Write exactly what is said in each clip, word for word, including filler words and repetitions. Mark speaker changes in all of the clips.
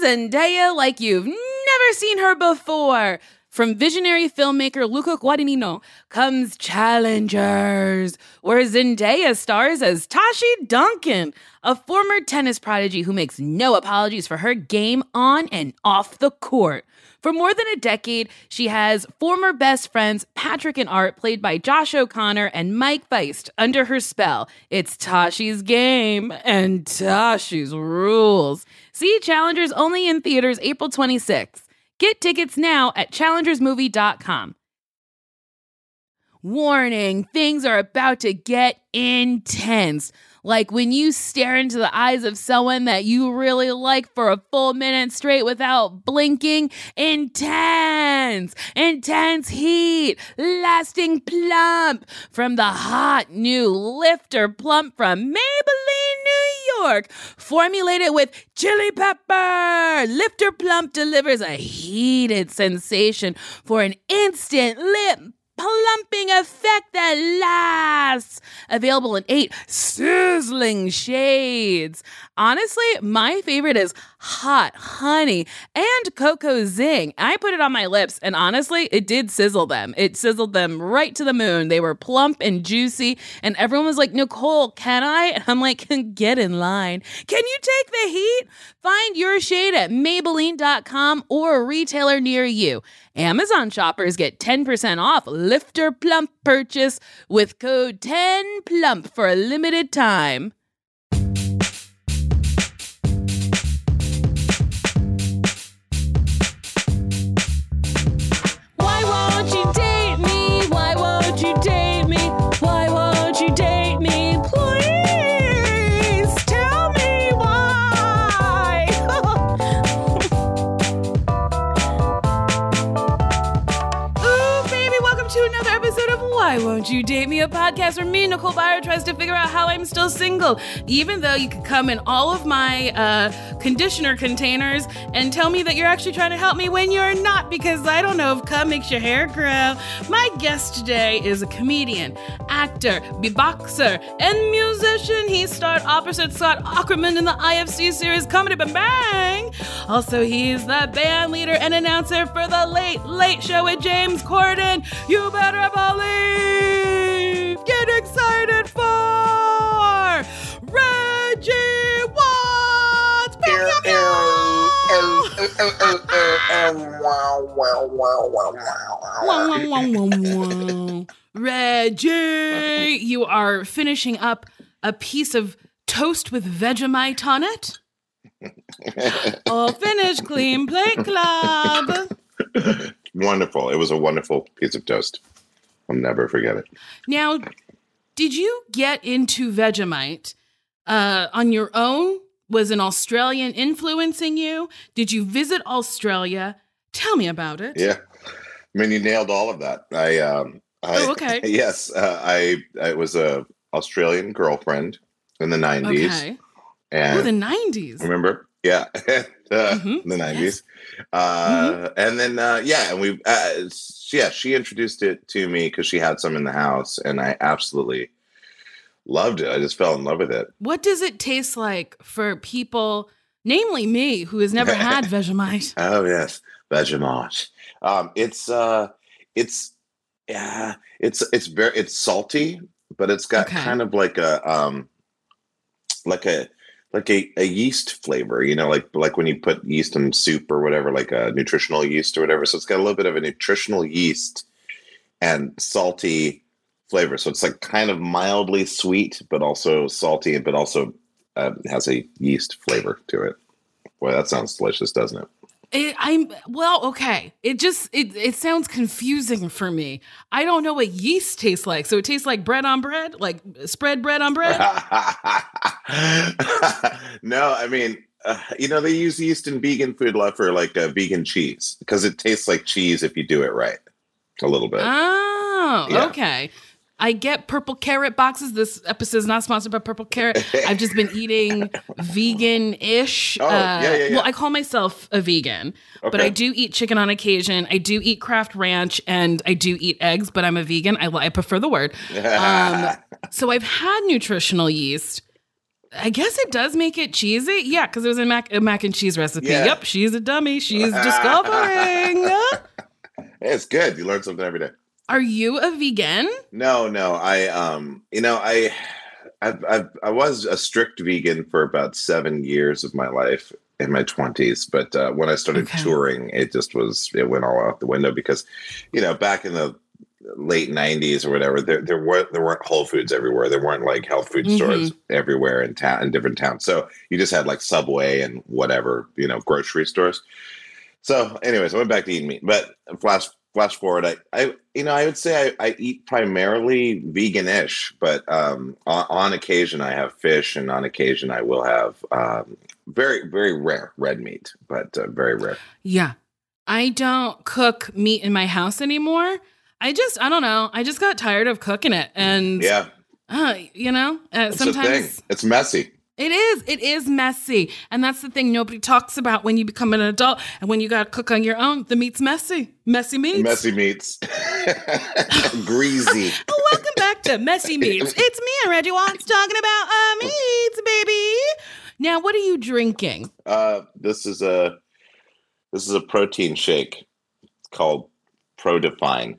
Speaker 1: Zendaya like you've never seen her before. From visionary filmmaker Luca Guadagnino comes Challengers, where Zendaya stars as Tashi Duncan, a former tennis prodigy who makes no apologies for her game on and off the court. For more than a decade, she has former best friends Patrick and Art, played by Josh O'Connor and Mike Feist, under her spell. It's Tashi's game and Tashi's rules. See Challengers only in theaters April twenty-sixth. Get tickets now at challengers movie dot com. Warning, things are about to get intense. Like when you stare into the eyes of someone that you really like for a full minute straight without blinking. Intense, intense heat, lasting plump from the hot new Lifter Plump from Maybelline, New York. Formulated with chili pepper, Lifter Plump delivers a heated sensation for an instant lip plumping effect that lasts. Available in eight sizzling shades. Honestly, my favorite is Hot Honey and Cocoa Zing. I put it on my lips, and honestly, it did sizzle them. It sizzled them right to the moon. They were plump and juicy, and everyone was like, Nicole, can I? And I'm like, get in line. Can you take the heat? Find your shade at Maybelline dot com or a retailer near you. Amazon shoppers get ten percent off Lifter Plump purchase with code ten plump for a limited time. Why won't you date me? Why won't you date me? Why won't you date me? Please tell me why. Ooh, baby, welcome to another episode of Why Won't You Date Me, a podcast where me, Nicole Byer, tries to figure out how I'm still single, even though you could come in all of my uh, conditioner containers and tell me that you're actually trying to help me when you're not, because I don't know if cum makes your hair grow. My guest today is a comedian, actor, beatboxer, and musician. He starred opposite Scott Aukerman in the I F C series Comedy Bang Bang. Also, he's the band leader and announcer for The Late Late Show with James Corden. You better believe. Get excited for Reggie Watts. Pew, pew, pew. Reggie, you are finishing up a piece of toast with Vegemite on it. All finished, clean plate club.
Speaker 2: Wonderful. It was a wonderful piece of toast. I'll never forget it.
Speaker 1: Now, did you get into Vegemite uh, on your own? Was an Australian influencing you? Did you visit Australia? Tell me about it.
Speaker 2: Yeah. I mean, you nailed all of that. I, um, I
Speaker 1: oh, okay.
Speaker 2: Yes. Uh, I, I was a Australian girlfriend in the nineties.
Speaker 1: Okay.
Speaker 2: And
Speaker 1: oh, the nineties.
Speaker 2: Remember? Yeah. uh,
Speaker 1: mm-hmm.
Speaker 2: The nineties.
Speaker 1: Yes.
Speaker 2: Uh,
Speaker 1: mm-hmm.
Speaker 2: And then, uh, yeah, and we, uh, yeah, she introduced it to me because she had some in the house, and I absolutely loved it. I just fell in love with it.
Speaker 1: What does it taste like for people, namely me, who has never had Vegemite?
Speaker 2: Oh, yes. Vegemite. Um, it's, uh, it's, yeah, it's, it's very, it's salty, but it's got
Speaker 1: okay.
Speaker 2: kind of like a, um, like a, like a, a yeast flavor, you know, like, like when you put yeast in soup or whatever, like a nutritional yeast or whatever. So it's got a little bit of a nutritional yeast and salty flavor. So it's like kind of mildly sweet, but also salty, but also uh, has a yeast flavor to it. Boy, that sounds delicious, doesn't it?
Speaker 1: It, I'm well, okay. It just it it sounds confusing for me. I don't know what yeast tastes like. So it tastes like bread on bread, like spread bread on bread.
Speaker 2: No, I mean, uh, you know, they use yeast in vegan food for like uh, vegan cheese because it tastes like cheese if you do it right, a little bit.
Speaker 1: Oh,
Speaker 2: yeah.
Speaker 1: Okay. I get Purple Carrot boxes. This episode is not sponsored by Purple Carrot. I've just been eating vegan-ish.
Speaker 2: Oh, uh, yeah, yeah, yeah.
Speaker 1: Well, I call myself a vegan,
Speaker 2: okay.
Speaker 1: but I do eat chicken on occasion. I do eat Kraft Ranch, and I do eat eggs, but I'm a vegan. I, I prefer the word. Um, so I've had nutritional yeast. I guess it does make it cheesy. Yeah, because it was a mac, a mac and cheese recipe.
Speaker 2: Yeah.
Speaker 1: Yep, she's a dummy. She's discovering.
Speaker 2: It's good. You learn something every day.
Speaker 1: Are you a vegan?
Speaker 2: No, no. I, um, you know, I, I, I, I was a strict vegan for about seven years of my life in my twenties. But uh, when I started
Speaker 1: Okay.
Speaker 2: touring, it just was, it went all out the window because, you know, back in the late nineties or whatever, there there weren't there weren't Whole Foods everywhere. There weren't like health food
Speaker 1: Mhm.
Speaker 2: stores everywhere in town in different towns. So you just had like Subway and whatever, you know, grocery stores. So anyways, I went back to eating meat. But flash flash forward, I, I you know, I would say I, I eat primarily vegan-ish, but um on, on occasion I have fish, and on occasion I will have um very, very rare red meat, but uh, very rare.
Speaker 1: Yeah. I don't cook meat in my house anymore. I just, I don't know. I just got tired of cooking it. And,
Speaker 2: Yeah.
Speaker 1: uh, you know, uh,
Speaker 2: It's the thing.
Speaker 1: sometimes
Speaker 2: It's messy.
Speaker 1: it is. It is messy. And that's the thing nobody talks about when you become an adult and when you got to cook on your own. The meat's messy. Messy meats.
Speaker 2: Messy meats. Greasy.
Speaker 1: Oh, welcome back to Messy Meats. It's me and Reggie Watts talking about uh, meats, baby. Now, what are you drinking?
Speaker 2: Uh, this is a this is a protein shake. It's called Pro Define.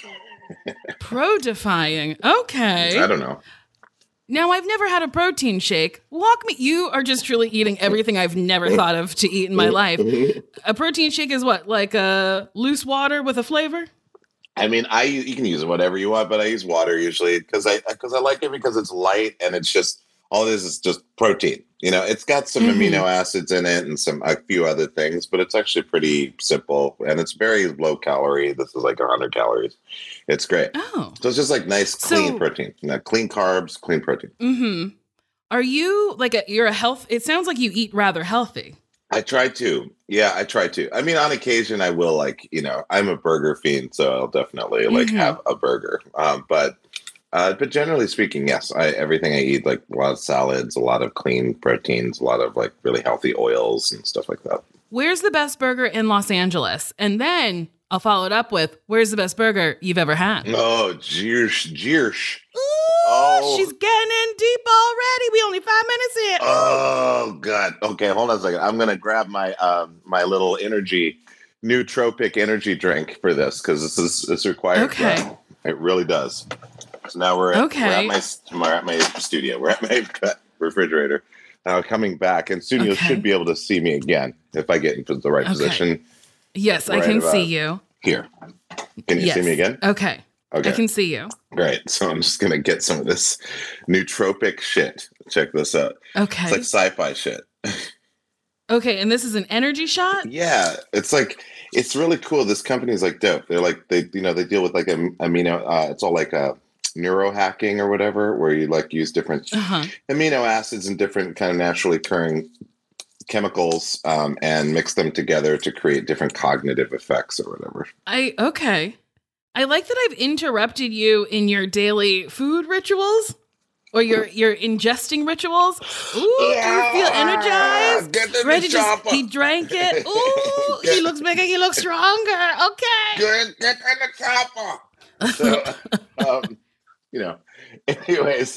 Speaker 1: Pro-defying. Okay.
Speaker 2: I don't know.
Speaker 1: Now, I've never had a protein shake. Walk me. You are just truly eating everything I've never thought of to eat in my life. A protein shake is what? Like a loose water with a flavor?
Speaker 2: I mean, I you can use whatever you want, but I use water usually because I because I like it because it's light and it's just all this is just protein. You know, it's got some
Speaker 1: Mhm.
Speaker 2: amino acids in it and some a few other things, but it's actually pretty simple and it's very low calorie. This is like one hundred calories. It's great.
Speaker 1: Oh.
Speaker 2: So it's just like nice, clean
Speaker 1: So-
Speaker 2: protein. You know, clean carbs, clean protein.
Speaker 1: Mm-hmm. Are you like a, you're a health, it sounds like you eat rather healthy.
Speaker 2: I try to. Yeah, I try to. I mean, on occasion, I will like, you know, I'm a burger fiend, so I'll definitely like
Speaker 1: Mhm.
Speaker 2: have a burger. Um, but, uh, but generally speaking, yes, I everything I eat, like a lot of salads, a lot of clean proteins, a lot of like really healthy oils and stuff like that.
Speaker 1: Where's the best burger in Los Angeles? And then I'll follow it up with, where's the best burger you've ever had?
Speaker 2: Oh, jeersh, jeersh.
Speaker 1: Ooh,
Speaker 2: Oh.
Speaker 1: she's getting in deep already. We only five minutes in.
Speaker 2: Oh God. Okay, hold on a second. I'm gonna grab my um my little energy, nootropic energy drink for this because this is it's required.
Speaker 1: Okay.
Speaker 2: Yeah, it really does. So now we're at,
Speaker 1: Okay.
Speaker 2: we're at my we're at my studio. We're at my refrigerator. Now coming back, and soon you
Speaker 1: Okay.
Speaker 2: should be able to see me again if I get into the right
Speaker 1: Okay.
Speaker 2: position.
Speaker 1: Yes, I
Speaker 2: Right
Speaker 1: can
Speaker 2: about-
Speaker 1: see you.
Speaker 2: Here, can you
Speaker 1: Yes.
Speaker 2: see me again?
Speaker 1: Okay.
Speaker 2: Okay,
Speaker 1: I can see you.
Speaker 2: great. So I'm just gonna get some of this nootropic shit. Check this out.
Speaker 1: Okay.
Speaker 2: It's like sci-fi shit.
Speaker 1: Okay, and this is an energy shot?
Speaker 2: Yeah, it's like it's really cool. This company is like dope. They're like they you know they deal with like am- amino. Uh, it's all like a neurohacking or whatever, where you like use different
Speaker 1: Uh-huh.
Speaker 2: amino acids and different kind of naturally occurring chemicals um, and mix them together to create different cognitive effects or whatever.
Speaker 1: I okay. I like that I've interrupted you in your daily food rituals or your your ingesting rituals. Ooh, do you feel energized?
Speaker 2: Get the
Speaker 1: Reggie just
Speaker 2: chopper.
Speaker 1: he drank it. Ooh, he looks bigger, he looks stronger. Okay.
Speaker 2: Get, get in the chopper. So, um, you know, anyways,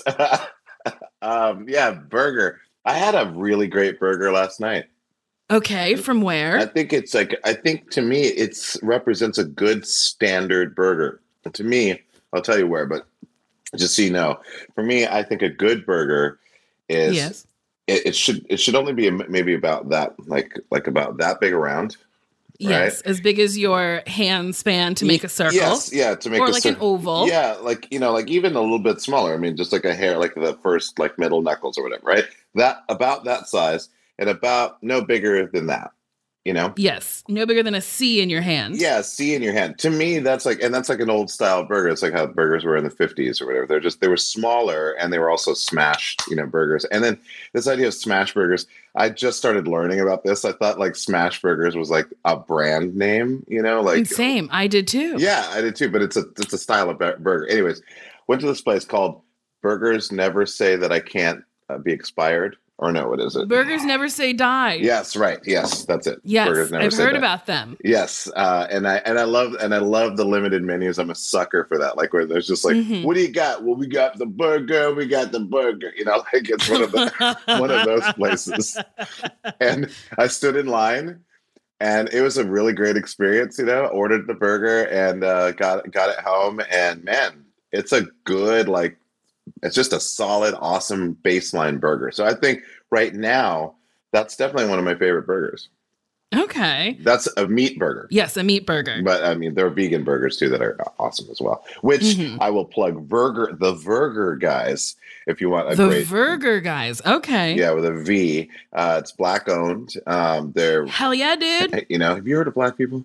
Speaker 2: um, yeah, burger. I had a really great burger last night.
Speaker 1: Okay, from
Speaker 2: I
Speaker 1: where?
Speaker 2: think it's like I think to me it's represents a good standard burger. And to me, I'll tell you where, but just so you know, for me, I think a good burger is
Speaker 1: Yes.
Speaker 2: it, it should it should only be maybe about that like like about that big around.
Speaker 1: Yes, as big as your hand span to make a circle.
Speaker 2: Yes, yeah, to make
Speaker 1: Or
Speaker 2: a
Speaker 1: like an
Speaker 2: circle.
Speaker 1: oval.
Speaker 2: Yeah, like you know, like even a little bit smaller. I mean, just like a hair, like the first like middle knuckles or whatever, right? That about that size and about no bigger than that. You know?
Speaker 1: Yes. No bigger than a C in your hand.
Speaker 2: Yeah, C in your hand. To me, that's like, and that's like an old style burger. It's like how burgers were in the fifties or whatever. They're just, they were smaller and they were also smashed, you know, burgers. And then this idea of smash burgers, I just started learning about this. I thought like smash burgers was like a brand name, you know, like.
Speaker 1: Same. I did too.
Speaker 2: Yeah, I did too, but it's a, it's a style of bur- burger. Anyways, went to this place called Burgers Never Say That I Can't uh, Be Expired. Or no, what is it?
Speaker 1: Burgers Never Say Die.
Speaker 2: Yes, right. Yes, that's it.
Speaker 1: Yes,
Speaker 2: Burgers Never
Speaker 1: I've
Speaker 2: Say
Speaker 1: heard
Speaker 2: Die.
Speaker 1: about them.
Speaker 2: Yes, uh, and I and I love and I love the limited menus. I'm a sucker for that. Like where there's just like,
Speaker 1: Mhm.
Speaker 2: what do you got? Well, we got the burger. We got the burger. You know, like it's one of the one of those places. And I stood in line, and it was a really great experience. You know, ordered the burger and uh, got got it home, and man, it's a good like. It's just a solid, awesome baseline burger. So I think right now, that's definitely one of my favorite burgers.
Speaker 1: Okay.
Speaker 2: That's a meat burger.
Speaker 1: Yes, a meat burger.
Speaker 2: But I mean, there are vegan burgers too that are awesome as well. Which
Speaker 1: Mhm.
Speaker 2: I will plug Burger, the Burger Guys, if you want a
Speaker 1: The
Speaker 2: great.
Speaker 1: Burger Guys. Okay.
Speaker 2: Yeah, with a V. Uh, it's black owned. Um, they're,
Speaker 1: Hell yeah, dude.
Speaker 2: you know, have you heard of Black people?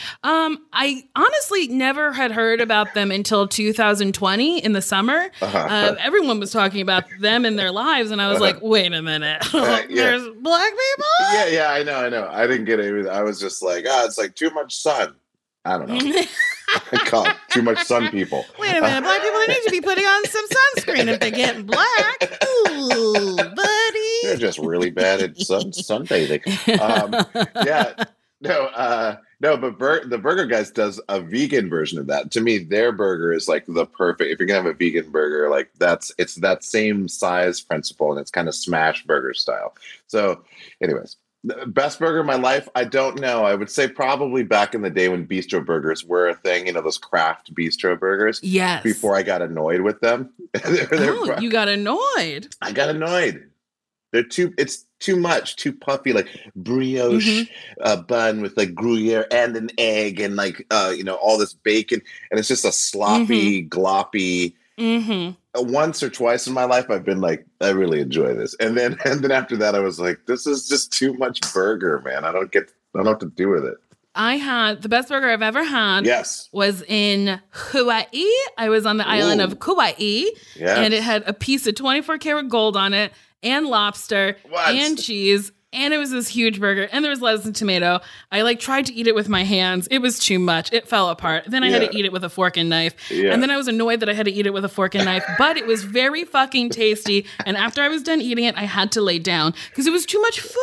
Speaker 1: Um, I honestly never had heard about them until two thousand twenty in the summer.
Speaker 2: Uh-huh.
Speaker 1: Uh, everyone was talking about them in their lives, and I was
Speaker 2: Uh-huh.
Speaker 1: like, "Wait a minute,
Speaker 2: Uh, yeah.
Speaker 1: there's black people."
Speaker 2: Yeah, yeah, I know, I know. I didn't get it. Either. I was just like, ah, it's like too much sun. I don't know. I call it too much sun people.
Speaker 1: Wait a minute, black people need to be putting on some sunscreen if they get black. Ooh, buddy.
Speaker 2: They're just really bad at sun sunbathing. Um, yeah, no, uh, no, but Bur- the Burger Guys does a vegan version of that. To me, their burger is like the perfect. If you're gonna have a vegan burger, like that's it's that same size principle, and it's kind of smash burger style. So, anyways. The best burger of my life? I don't know. I would say probably back in the day when bistro burgers were a thing, you know, those craft bistro burgers.
Speaker 1: Yes.
Speaker 2: Before I got annoyed with them. they're, they're,
Speaker 1: Oh, you got annoyed.
Speaker 2: I got annoyed. They're too, it's too much, too puffy, like brioche
Speaker 1: Mm-hmm.
Speaker 2: uh, bun with like Gruyere and an egg and like, uh, you know, all this bacon. And it's just a sloppy,
Speaker 1: Mm-hmm.
Speaker 2: gloppy.
Speaker 1: Mm-hmm.
Speaker 2: Once or twice in my life, I've been like, I really enjoy this. And then, and then after that, I was like, this is just too much burger, man. I don't get, I don't know what to do with it.
Speaker 1: I had the best burger I've ever had.
Speaker 2: Yes.
Speaker 1: Was in Hawaii. I was on the island
Speaker 2: Ooh.
Speaker 1: of Kauai,
Speaker 2: Yeah.
Speaker 1: and it had a piece of twenty-four karat gold on it, and lobster,
Speaker 2: What?
Speaker 1: and cheese, and it was this huge burger, and there was lettuce and tomato. I like tried to eat it with my hands. It was too much. It fell apart. Then I had
Speaker 2: Yeah.
Speaker 1: to eat it with a fork and knife,
Speaker 2: Yeah.
Speaker 1: and then I was annoyed that I had to eat it with a fork and knife. But it was very fucking tasty. And after I was done eating it, I had to lay down because it was too much food.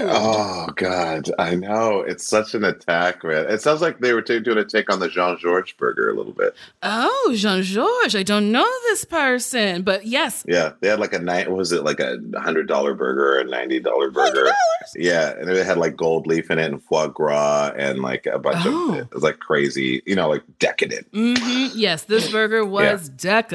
Speaker 2: Oh God, I know. It's such an attack, man. It sounds like they were t- doing a take on the Jean Georges burger a little bit.
Speaker 1: Oh, Jean Georges. I don't know this person, but yes.
Speaker 2: Yeah, they had like a night. Was it like a hundred dollar burger or a ninety dollar burger? Yeah, and it had like gold leaf in it and foie gras and like a bunch
Speaker 1: Oh.
Speaker 2: of it was like crazy, you know, like decadent.
Speaker 1: Mm-hmm. Yes, this burger was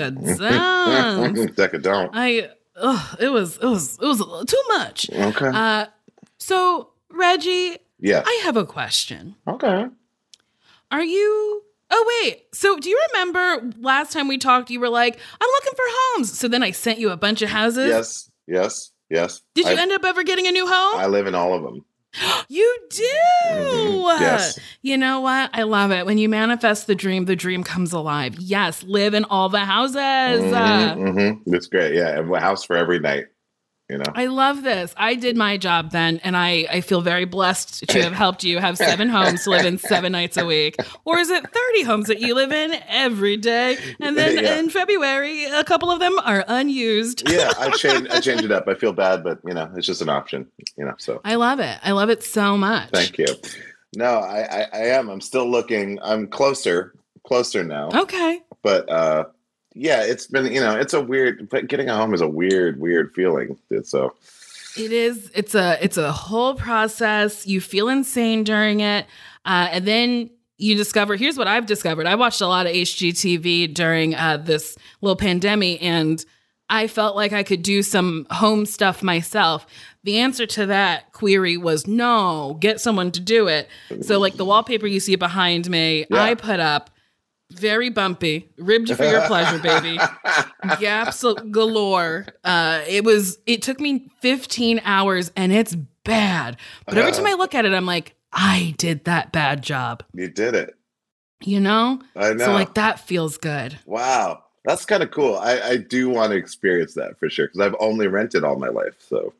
Speaker 1: decadent.
Speaker 2: Decadent.
Speaker 1: I, ugh, it was, it was, it was a little too much.
Speaker 2: Okay.
Speaker 1: Uh, so Reggie,
Speaker 2: Yeah.
Speaker 1: I have a question.
Speaker 2: Okay.
Speaker 1: Are you? Oh wait. So do you remember last time we talked? You were like, "I'm looking for homes." So then I sent you a bunch of houses.
Speaker 2: Yes. Yes. Yes.
Speaker 1: Did you
Speaker 2: I,
Speaker 1: end up ever getting a new home?
Speaker 2: I live in all of them.
Speaker 1: You do.
Speaker 2: Mhm. Yes.
Speaker 1: You know what? I love it. When you manifest the dream, the dream comes alive. Yes, live in all the houses. Uh,
Speaker 2: Mm-hmm, mm-hmm. It's great. Yeah, and a house for every night. You know.
Speaker 1: I love this. I did my job then, and I, I feel very blessed to have helped you have seven homes to live in seven nights a week. Or is it thirty homes that you live in every day? And then
Speaker 2: Yeah.
Speaker 1: in February, a couple of them are unused.
Speaker 2: Yeah, I change I change it up. I feel bad, but you know, it's just an option. You know, so
Speaker 1: I love it. I love it so much.
Speaker 2: thank you. No, I, I, I am. I'm still looking. I'm closer, closer now.
Speaker 1: Okay.
Speaker 2: But uh, yeah, it's been, you know, it's a weird. But getting a home is a weird, weird feeling. It's so.
Speaker 1: It is. It's a. It's a whole process. You feel insane during it, uh, and then you discover. Here's what I've discovered. I watched a lot of H G T V during uh, this little pandemic, and I felt like I could do some home stuff myself. The answer to that query was no. Get someone to do it. So, like the wallpaper you see behind me,
Speaker 2: Yeah.
Speaker 1: I put up. Very bumpy, ribbed for your pleasure, baby. Gaps galore. Uh, it was. It took me fifteen hours, and it's bad. But every time I look at it, I'm like, I did that bad job.
Speaker 2: You did it.
Speaker 1: You know.
Speaker 2: I know.
Speaker 1: So like that feels good.
Speaker 2: Wow, that's kind of cool. I, I do want to experience that for sure because I've only rented all my life. So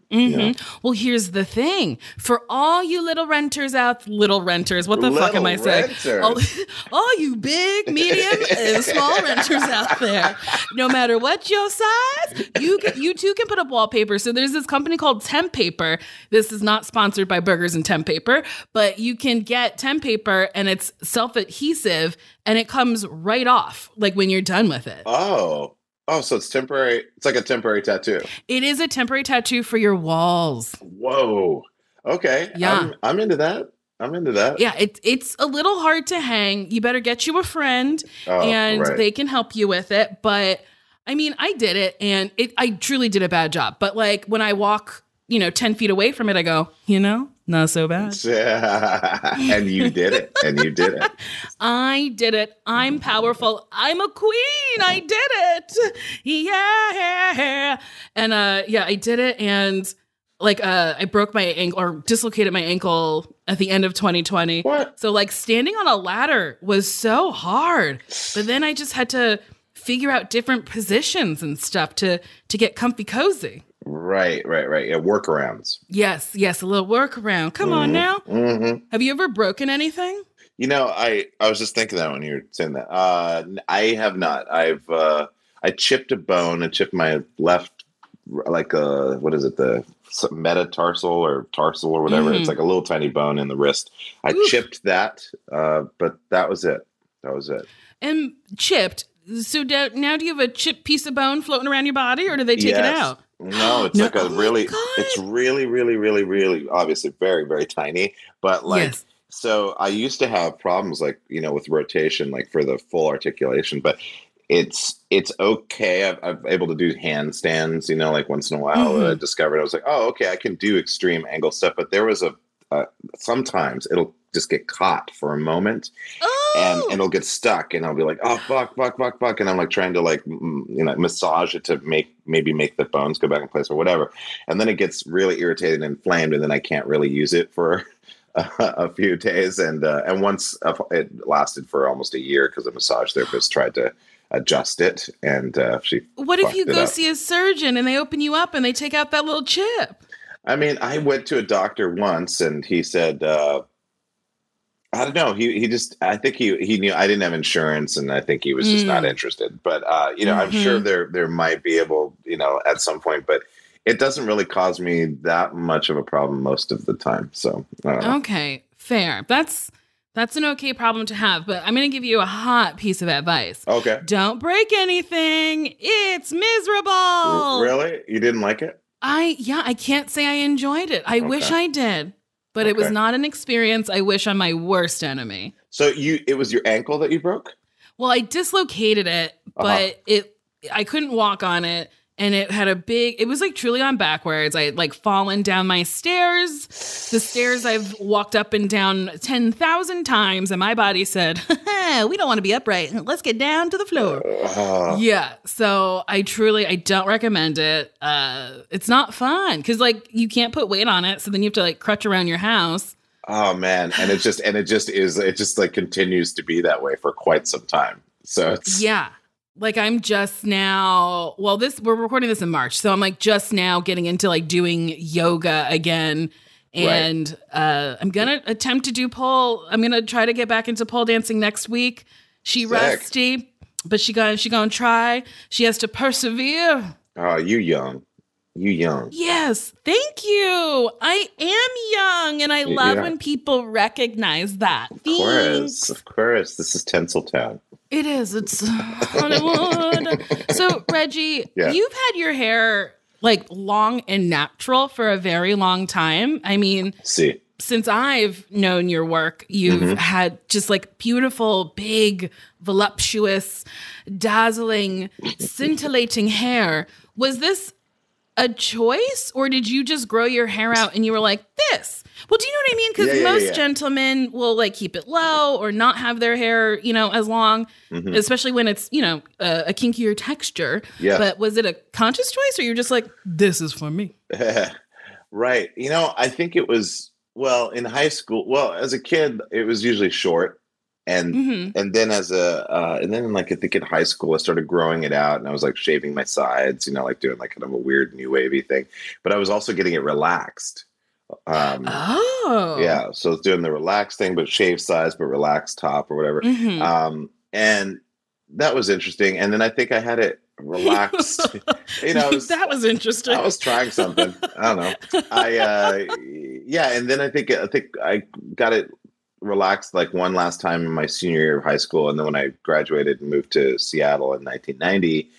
Speaker 1: Mm-hmm.
Speaker 2: Yeah.
Speaker 1: Well, here's the thing. For all you little renters out, little renters, what the
Speaker 2: Little
Speaker 1: fuck am I saying?
Speaker 2: renters.
Speaker 1: All, all you big, medium, and small renters out there, no matter what your size, you can, you too can put up wallpaper. So there's this company called Temp Paper. This is not sponsored by Burgers and Temp Paper, but you can get Temp Paper and it's self-adhesive and it comes right off, like when you're done with it.
Speaker 2: Oh. Oh, so it's temporary. It's like a temporary tattoo.
Speaker 1: It is a temporary tattoo for your walls.
Speaker 2: Whoa. Okay.
Speaker 1: Yeah.
Speaker 2: I'm, I'm into that. I'm into that.
Speaker 1: Yeah, it, it's a little hard to hang. You better get you a friend
Speaker 2: Oh,
Speaker 1: and
Speaker 2: right.
Speaker 1: they can help you with it. But I mean, I did it and it, I truly did a bad job. But like when I walk, you know, ten feet away from it, I go, you know, not so bad.
Speaker 2: And you did it. And you did it.
Speaker 1: I did it. I'm powerful. I'm a queen. I did it. Yeah. And uh, yeah, I did it. And like uh, I broke my ankle or dislocated my ankle at the end of twenty twenty.
Speaker 2: What?
Speaker 1: So like standing on a ladder was so hard. But then I just had to figure out different positions and stuff to to get comfy cozy.
Speaker 2: Right, right, right. Yeah, workarounds.
Speaker 1: Yes, yes, a little workaround. Come on now.
Speaker 2: Mm-hmm.
Speaker 1: Have you ever broken anything?
Speaker 2: You know, I, I was just thinking that when you were saying that. Uh, I have not. I've uh, I chipped a bone. I chipped my left, like a what is it, the metatarsal or tarsal or whatever.
Speaker 1: Mhm.
Speaker 2: It's like a little tiny bone in the wrist. I
Speaker 1: Oof.
Speaker 2: chipped that, uh, but that was it. That was it.
Speaker 1: And chipped. So do, now do you have a chipped piece of bone floating around your body or do they take it
Speaker 2: Yes.
Speaker 1: out?
Speaker 2: No, it's
Speaker 1: No.
Speaker 2: like a
Speaker 1: Oh my
Speaker 2: really,
Speaker 1: God.
Speaker 2: it's really, really, really, really, obviously very, very tiny. But like,
Speaker 1: Yes.
Speaker 2: so I used to have problems like, you know, with rotation, like for the full articulation, but it's, it's okay. I've, I'm able to do handstands, you know, like once in a while.
Speaker 1: Mhm.
Speaker 2: I discovered, I was like, oh, okay, I can do extreme angle stuff. But there was a, uh, sometimes it'll just get caught for a moment. And,
Speaker 1: Oh,
Speaker 2: and it'll get stuck and I'll be like, oh, fuck, fuck, fuck, fuck. And I'm like trying to like, mm, you know, massage it to make, maybe make the bones go back in place or whatever. And then it gets really irritated and inflamed and then I can't really use it for a, a few days. And, uh, and once uh, it lasted for almost a year because the massage therapist tried to adjust it. And uh, she,
Speaker 1: what if
Speaker 2: fucked
Speaker 1: you
Speaker 2: it
Speaker 1: go
Speaker 2: up.
Speaker 1: see a surgeon and they open you up and they take out that little chip?
Speaker 2: I mean, I went to a doctor once and he said, uh, I don't know. He he just I think he he knew I didn't have insurance and I think he was just not
Speaker 1: Mm.
Speaker 2: interested. But uh, you know, I'm
Speaker 1: Mhm.
Speaker 2: sure there there might be able, you know, at some point, but it doesn't really cause me that much of a problem most of the time. So I don't know.
Speaker 1: Okay, fair. That's that's an okay problem to have, but I'm going to give you a hot piece of advice.
Speaker 2: Okay.
Speaker 1: Don't break anything. It's miserable.
Speaker 2: R- really? You didn't like it?
Speaker 1: I yeah, I can't say I enjoyed it. I wish
Speaker 2: Okay.
Speaker 1: I did, but it was
Speaker 2: Okay.
Speaker 1: not an experience I wish on my worst enemy.
Speaker 2: So you it was your ankle that you broke?
Speaker 1: Well, I dislocated it, but
Speaker 2: Uh-huh.
Speaker 1: it I couldn't walk on it and it had a big it was like truly on backwards. I had like fallen down my stairs. The stairs I've walked up and down ten thousand times and my body said, "We don't want to be upright. Let's get down to the floor."
Speaker 2: Uh,
Speaker 1: Yeah, so I truly I don't recommend it. Uh it's not fun cuz like you can't put weight on it, so then you have to like crutch around your house.
Speaker 2: oh man, and it just and it just is it just like continues to be that way for quite some time. So it's
Speaker 1: Yeah. Like I'm just now, well, this we're recording this in March, so I'm like just now getting into like doing yoga again. And uh I'm gonna attempt to do pole. I'm gonna try to get back into pole dancing next week. She
Speaker 2: Sick.
Speaker 1: rusty, but she gonna she gonna try. She has to persevere.
Speaker 2: oh, you young. You young.
Speaker 1: Yes, thank you. I am young and I love
Speaker 2: Yeah.
Speaker 1: when people recognize that.
Speaker 2: Of course, of course. This is Tinseltown.
Speaker 1: It is. It's Hollywood. So, Reggie,
Speaker 2: Yeah.
Speaker 1: you've had your hair like long and natural for a very long time. I mean,
Speaker 2: See.
Speaker 1: since I've known your work, you've
Speaker 2: Mhm.
Speaker 1: had just like beautiful, big, voluptuous, dazzling, scintillating hair. Was this a choice or did you just grow your hair out and you were like, this? Well, do you know what I mean? Because
Speaker 2: Yeah, yeah,
Speaker 1: most
Speaker 2: yeah.
Speaker 1: gentlemen will like keep it low or not have their hair, you know, as long,
Speaker 2: Mhm.
Speaker 1: especially when it's, you know, a, a kinkier texture.
Speaker 2: Yeah.
Speaker 1: But was it a conscious choice or you're just like, this is for me?
Speaker 2: Right. You know, I think it was, well, in high school, well, as a kid, it was usually short. and
Speaker 1: Mm-hmm.
Speaker 2: and then as a uh, and then like I think in high school I started growing it out, and I was like shaving my sides, you know, like doing like kind of a weird new wavy thing. But I was also getting it relaxed. Um,
Speaker 1: Oh.
Speaker 2: yeah, so I was doing the relaxed thing, but shaved sides, but relaxed top or whatever.
Speaker 1: Mm-hmm.
Speaker 2: Um, and that was interesting. And then I think I had it relaxed. You know, it was,
Speaker 1: that was interesting.
Speaker 2: I was trying something. I don't know. I uh, yeah, and then I think I think I got it relaxed like one last time in my senior year of high school, and then when I graduated and moved to Seattle in nineteen ninety,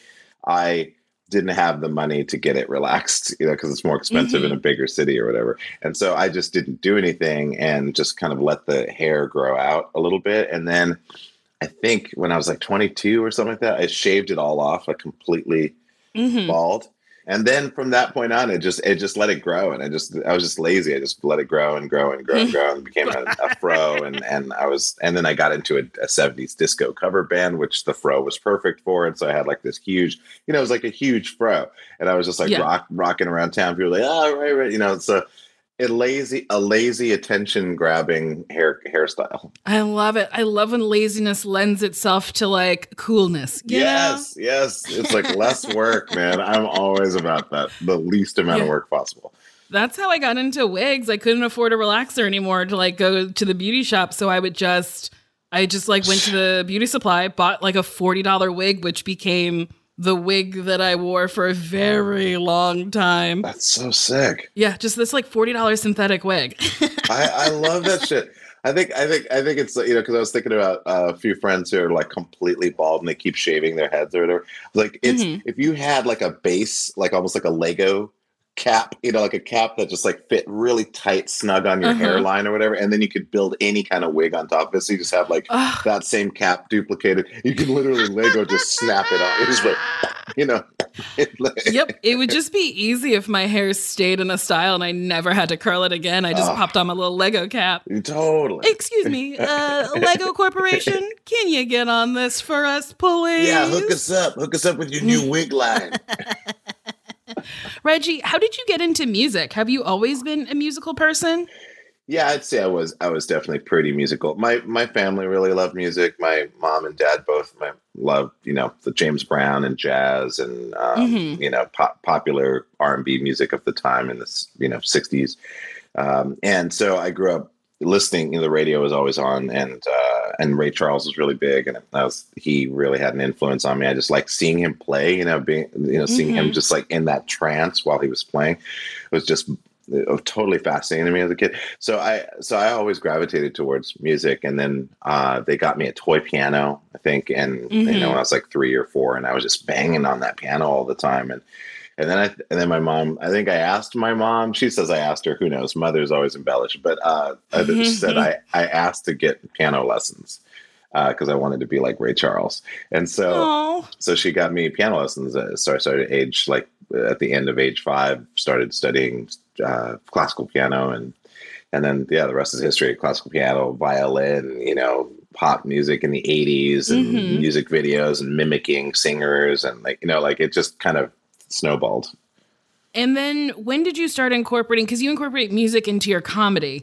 Speaker 2: I didn't have the money to get it relaxed, you know, because it's more expensive
Speaker 1: Mm-hmm.
Speaker 2: in a bigger city or whatever. And so I just didn't do anything and just kind of let the hair grow out a little bit. And then I think when I was like twenty-two or something like that, I shaved it all off, like completely
Speaker 1: Mm-hmm.
Speaker 2: bald. And then from that point on, it just it just let it grow, and I just I was just lazy. I just let it grow and grow and grow and grow, and became a, a fro. And and I was and then I got into a, a seventies disco cover band, which the fro was perfect for. And so I had like this huge, you know, it was like a huge fro, and I was just like
Speaker 1: Yeah.
Speaker 2: rock rocking around town. People were like, oh, right, right, you know. So a lazy a lazy attention grabbing hair hairstyle.
Speaker 1: I love it. I love when laziness lends itself to like coolness. You
Speaker 2: Yes, yes. It's like less work, man. I'm always about that. The least amount
Speaker 1: Yeah.
Speaker 2: of work possible.
Speaker 1: know? That's how I got into wigs. I couldn't afford a relaxer anymore to like go to the beauty shop. So I would just, I just like went to the beauty supply, bought like a forty dollars wig, which became the wig that I wore for a very long time.
Speaker 2: That's so sick.
Speaker 1: Yeah, just this like forty dollars synthetic wig.
Speaker 2: I, I love that shit. I think I think I think it's, you know, because I was thinking about uh, a few friends who are like completely bald and they keep shaving their heads or whatever. Like it's
Speaker 1: Mhm.
Speaker 2: if you had like a base, like almost like a Lego cap, you know, like a cap that just like fit really tight, snug on your
Speaker 1: Uh-huh.
Speaker 2: hairline or whatever, and then you could build any kind of wig on top of it. So you just have like
Speaker 1: Ugh.
Speaker 2: that same cap duplicated. You can literally Lego just snap it on. It's just like, you know.
Speaker 1: Yep, it would just be easy if my hair stayed in a style and I never had to curl it again. I just
Speaker 2: Oh.
Speaker 1: popped on my little Lego cap.
Speaker 2: Totally.
Speaker 1: Excuse me, uh, Lego Corporation, can you get on this for us, please?
Speaker 2: Yeah, hook us up. Hook us up with your new wig line.
Speaker 1: Reggie, how did you get into music? Have you always been a musical person?
Speaker 2: Yeah, I'd say I was. I was definitely pretty musical. My my family really loved music. My mom and dad both my, loved, you know, the James Brown and jazz and um,
Speaker 1: Mhm.
Speaker 2: you know pop, popular R and B music of the time in the you know sixties. Um, and so I grew up listening. You know, the radio was always on, and uh, and Ray Charles was really big, and I was he really had an influence on me. I just like seeing him play. You know, being you know seeing him
Speaker 1: Mhm.
Speaker 2: just like in that trance while he was playing was just uh, totally fascinating to me as a kid. So I so I always gravitated towards music, and then uh, they got me a toy piano, I think, and you know
Speaker 1: Mhm.
Speaker 2: when I was like three or four, and I was just banging on that piano all the time, and and then I and then my mom, I think I asked my mom. She says I asked her. Who knows? Mother's always embellished, but uh, I she said I I asked to get piano lessons because I wanted to be like Ray Charles, and so.
Speaker 1: Oh,
Speaker 2: So she got me piano lessons. Uh, so I started at age like at the end of age five, started studying uh, classical piano, and and then yeah, the rest is history. Classical piano, violin, you know, pop music in the eighties, and
Speaker 1: Mhm.
Speaker 2: music videos, and mimicking singers, and like you know, like it just kind of snowballed.
Speaker 1: and then when did you start incorporating? Because you incorporate music into your comedy.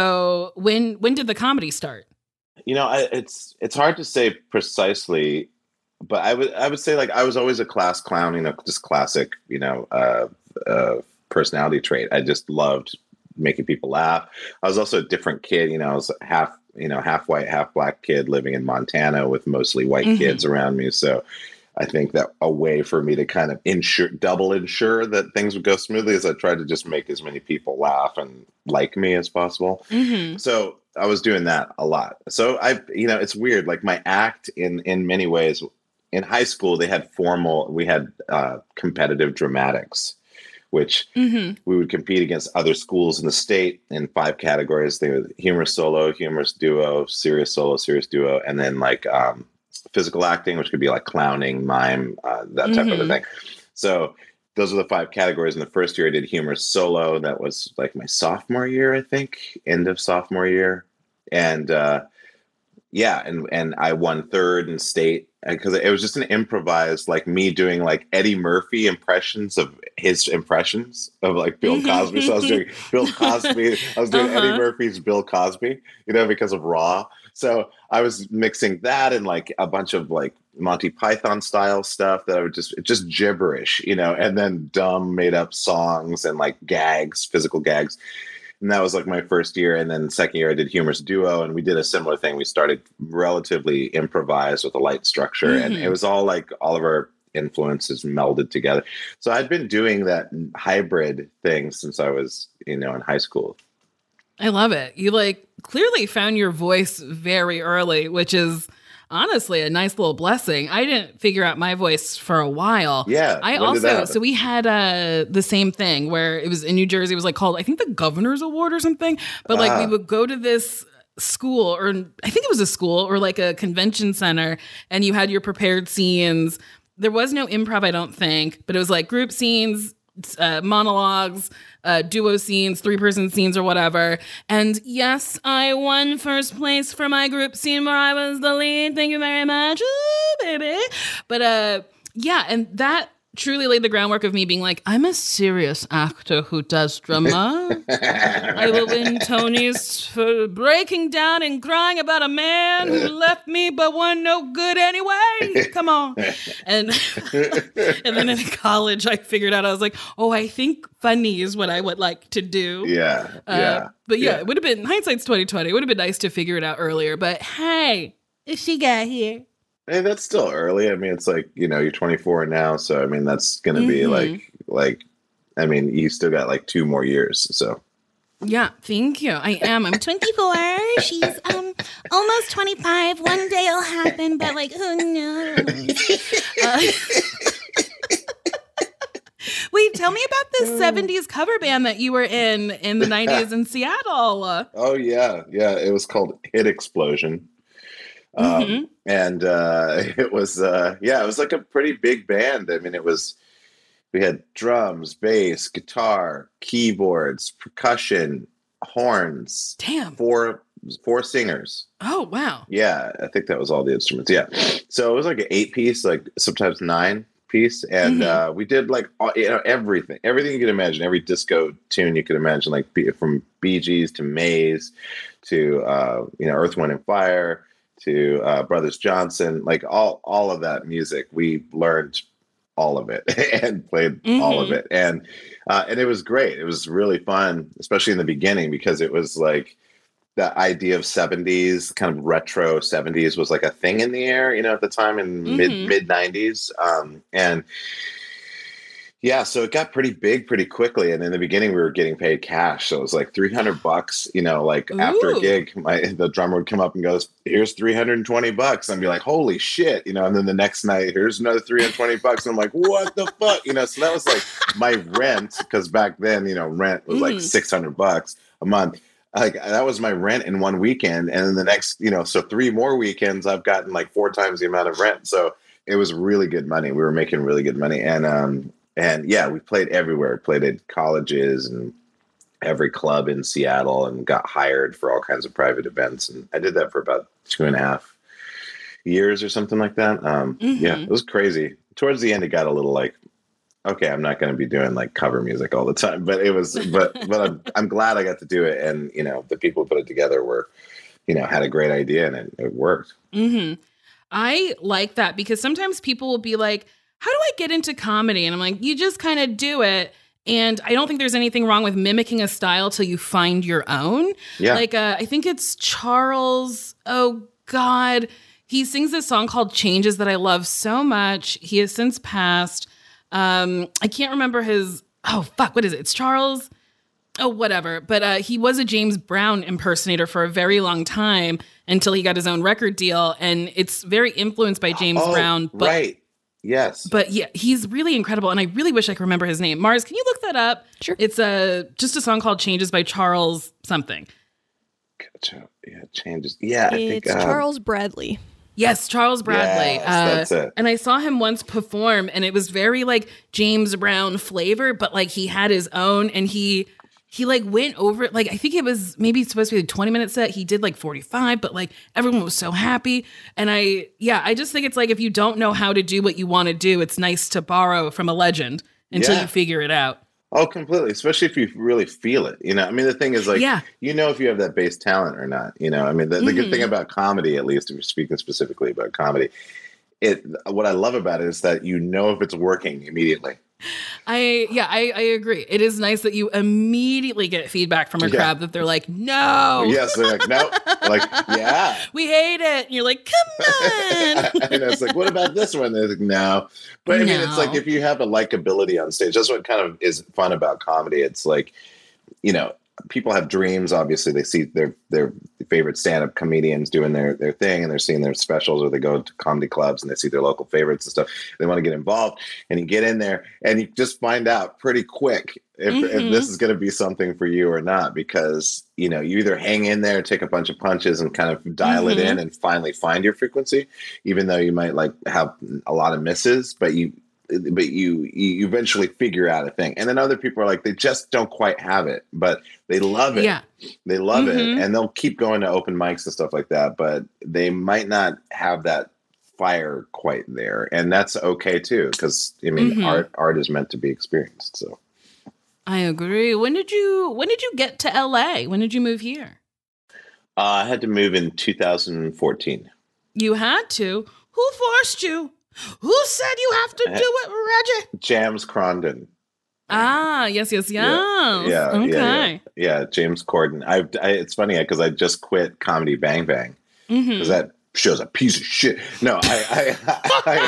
Speaker 1: So when when did the comedy start?
Speaker 2: You know, I, it's it's hard to say precisely, but I would I would say like I was always a class clown, you know, just classic, you know, uh, uh, personality trait. I just loved making people laugh. I was also a different kid, you know. I was half, you know, half white, half black kid living in Montana with mostly white
Speaker 1: Mhm.
Speaker 2: kids around me. So I think that a way for me to kind of ensure, double ensure that things would go smoothly is I tried to just make as many people laugh and like me as possible.
Speaker 1: Mm-hmm.
Speaker 2: So I was doing that a lot. So I, you know, it's weird. Like my act in in many ways. In high school, they had formal. We had uh, competitive dramatics, which
Speaker 1: Mm-hmm.
Speaker 2: we would compete against other schools in the state in five categories. They were humorous solo, humorous duo, serious solo, serious duo, and then like um, physical acting, which could be like clowning, mime, uh, that type of a
Speaker 1: Mhm.
Speaker 2: thing. So those are the five categories. In the first year, I did humorous solo. That was like my sophomore year, I think, end of sophomore year, and uh, yeah, and and I won third in state because it was just an improvised, like me doing like Eddie Murphy impressions of his impressions of like Bill Cosby. So I was doing Bill Cosby. I was doing uh-huh. Eddie Murphy's Bill Cosby, you know, because of Raw. So I was mixing that and like a bunch of like Monty Python style stuff that I would just, just gibberish, you know, and then dumb made up songs and like gags, physical gags. And that was like my first year. And then second year I did Humorous Duo, and we did a similar thing. We started relatively improvised with a light structure, mm-hmm. and it was all like all of our influences melded together. So I'd been doing that hybrid thing since I was, you know, in high school.
Speaker 3: I love it. You like clearly found your voice very early, which is honestly a nice little blessing. I didn't figure out my voice for a while.
Speaker 2: Yeah.
Speaker 3: I also, so we had uh, the same thing where it was in New Jersey. It was like called, I think the Governor's Award or something. But like uh. we would go to this school, or I think it was a school or like a convention center, and you had your prepared scenes. There was no improv, I don't think, but it was like group scenes, uh, monologues, uh, duo scenes, three-person scenes or whatever. And yes, I won first place for my group scene where I was the lead. Thank you very much. Ooh, baby. But uh, yeah, and that truly laid the groundwork of me being like, I'm a serious actor who does drama. I will win Tonys for breaking down and crying about a man who left me but wasn't no good anyway. Come on. And and then in college, I figured out, I was like, oh, I think funny is what I would like to do.
Speaker 2: Yeah,
Speaker 3: uh,
Speaker 2: yeah.
Speaker 3: But yeah,
Speaker 2: yeah,
Speaker 3: it would have been, hindsight's twenty twenty. It would have been nice to figure it out earlier. But hey, if she got here.
Speaker 2: Hey, that's still early. I mean, it's like, you know, you're twenty-four now. So, I mean, that's going to
Speaker 3: mm-hmm.
Speaker 2: be like, like, I mean, you still got like two more years. So.
Speaker 3: Yeah, thank you. I am. I'm twenty-four. She's um almost twenty-five. One day it'll happen, but like, who knows? Uh, wait, tell me about this seventies cover band that you were in in the nineties in Seattle.
Speaker 2: Oh, yeah. Yeah. It was called Hit Explosion. Um, mm-hmm. And uh, it was, uh, yeah, it was like a pretty big band. I mean, it was, we had drums, bass, guitar, keyboards, percussion, horns.
Speaker 3: Damn.
Speaker 2: Four, four singers.
Speaker 3: Oh, wow.
Speaker 2: Yeah, I think that was all the instruments. Yeah. So it was like an eight piece, like sometimes nine piece. And mm-hmm. uh, we did like, all, you know, everything, everything you could imagine, every disco tune you could imagine, like from Bee Gees to Maze to, uh, you know, Earth, Wind and Fire to uh, Brothers Johnson, like all, all of that music. We learned all of it and played mm-hmm. all of it. And, uh, and it was great. It was really fun, especially in the beginning, because it was like the idea of seventies, kind of retro seventies was like a thing in the air, you know, at the time in mm-hmm. mid mid nineties. Um, and yeah, so it got pretty big pretty quickly. And in the beginning, we were getting paid cash. So it was like three hundred bucks, you know, like Ooh. After a gig, my, the drummer would come up and goes, here's three hundred twenty bucks. And I'd be like, holy shit, you know, and then the next night, here's another three hundred twenty bucks. And I'm like, what the fuck? You know, so that was like my rent. Cause back then, you know, rent was like mm. six hundred bucks a month. Like that was my rent in one weekend. And then the next, you know, so three more weekends, I've gotten like four times the amount of rent. So it was really good money. We were making really good money. And, um, And yeah, we played everywhere. Played at colleges and every club in Seattle, and got hired for all kinds of private events. And I did that for about two and a half years or something like that. Um, mm-hmm. Yeah, it was crazy. Towards the end, it got a little like, okay, I'm not going to be doing like cover music all the time. But it was, but but I'm I'm glad I got to do it. And you know, the people who put it together were, you know, had a great idea, and it, it worked.
Speaker 3: Mm-hmm. I like that, because sometimes people will be like, how do I get into comedy? And I'm like, you just kind of do it. And I don't think there's anything wrong with mimicking a style till you find your own.
Speaker 2: Yeah.
Speaker 3: Like, uh, I think it's Charles. Oh, God. He sings this song called Changes that I love so much. He has since passed. Um, I can't remember his. Oh, fuck. What is it? It's Charles. Oh, whatever. But uh, he was a James Brown impersonator for a very long time until he got his own record deal. And it's very influenced by James
Speaker 2: oh,
Speaker 3: Brown. But
Speaker 2: right. Yes.
Speaker 3: But yeah, he's really incredible. And I really wish I could remember his name. Mars, can you look that up?
Speaker 1: Sure.
Speaker 3: It's a, just a song called Changes by Charles something.
Speaker 2: Yeah, Changes. Yeah, I
Speaker 4: it's
Speaker 2: think. Um,
Speaker 4: Charles Bradley.
Speaker 3: Yes, Charles Bradley.
Speaker 2: Yes,
Speaker 3: uh,
Speaker 2: that's it.
Speaker 3: And I saw him once perform, and it was very like James Brown flavor, but like he had his own, and he he like went over it. Like, I think it was maybe supposed to be a twenty minute set. He did like forty-five, but like everyone was so happy. And I, yeah, I just think it's like, if you don't know how to do what you want to do, it's nice to borrow from a legend until
Speaker 2: Yeah.
Speaker 3: you figure it out.
Speaker 2: Oh, completely. Especially if you really feel it. You know, I mean, the thing is, like,
Speaker 3: Yeah.
Speaker 2: you know, if you have that base talent or not. You know, I mean, the, the good thing about comedy, at least if you're speaking specifically about comedy, it. What I love about it is that you know if it's working immediately.
Speaker 3: I yeah, I, I agree. It is nice that you immediately get feedback from a
Speaker 2: Yeah.
Speaker 3: crowd that they're like, no,
Speaker 2: Yes, they're like, no, like, yeah.
Speaker 3: we hate it. And you're like, come on.
Speaker 2: And it's like, what about this one? They're like, no. But I mean, it's like
Speaker 3: No.
Speaker 2: if you have a likability on stage, that's what kind of is fun about comedy. It's like, you know, people have dreams. Obviously, they see their their favorite stand-up comedians doing their their thing, and they're seeing their specials, or they go to comedy clubs and they see their local favorites and stuff. They want to get involved, and you get in there, and you just find out pretty quick if,
Speaker 3: Mhm.
Speaker 2: if this is going to be something for you or not, because you know you either hang in there, take a bunch of punches, and kind of dial it
Speaker 3: Mhm.
Speaker 2: in, and finally find your frequency, even though you might like have a lot of misses, but you. But you you eventually figure out a thing, and then other people are like, they just don't quite have it, but they love it.
Speaker 3: Yeah.
Speaker 2: They love
Speaker 3: Mhm.
Speaker 2: it, and they'll keep going to open mics and stuff like that, but they might not have that fire quite there, and that's okay too, because I mean,
Speaker 3: Mhm.
Speaker 2: art art is meant to be experienced. So
Speaker 3: I agree. When did you when did you get to L A? When did you move here?
Speaker 2: uh, I had to move in two thousand fourteen.
Speaker 3: You had to. Who forced you? Who said you have to do it, Reggie?
Speaker 2: James Crondon.
Speaker 3: Ah, yes, yes, yes.
Speaker 2: Yeah, yeah,
Speaker 3: Okay.
Speaker 2: yeah, yeah, James Corden. I, I it's funny because I just quit Comedy Bang Bang
Speaker 3: Mhm.
Speaker 2: because that show's a piece of shit. No, I, I,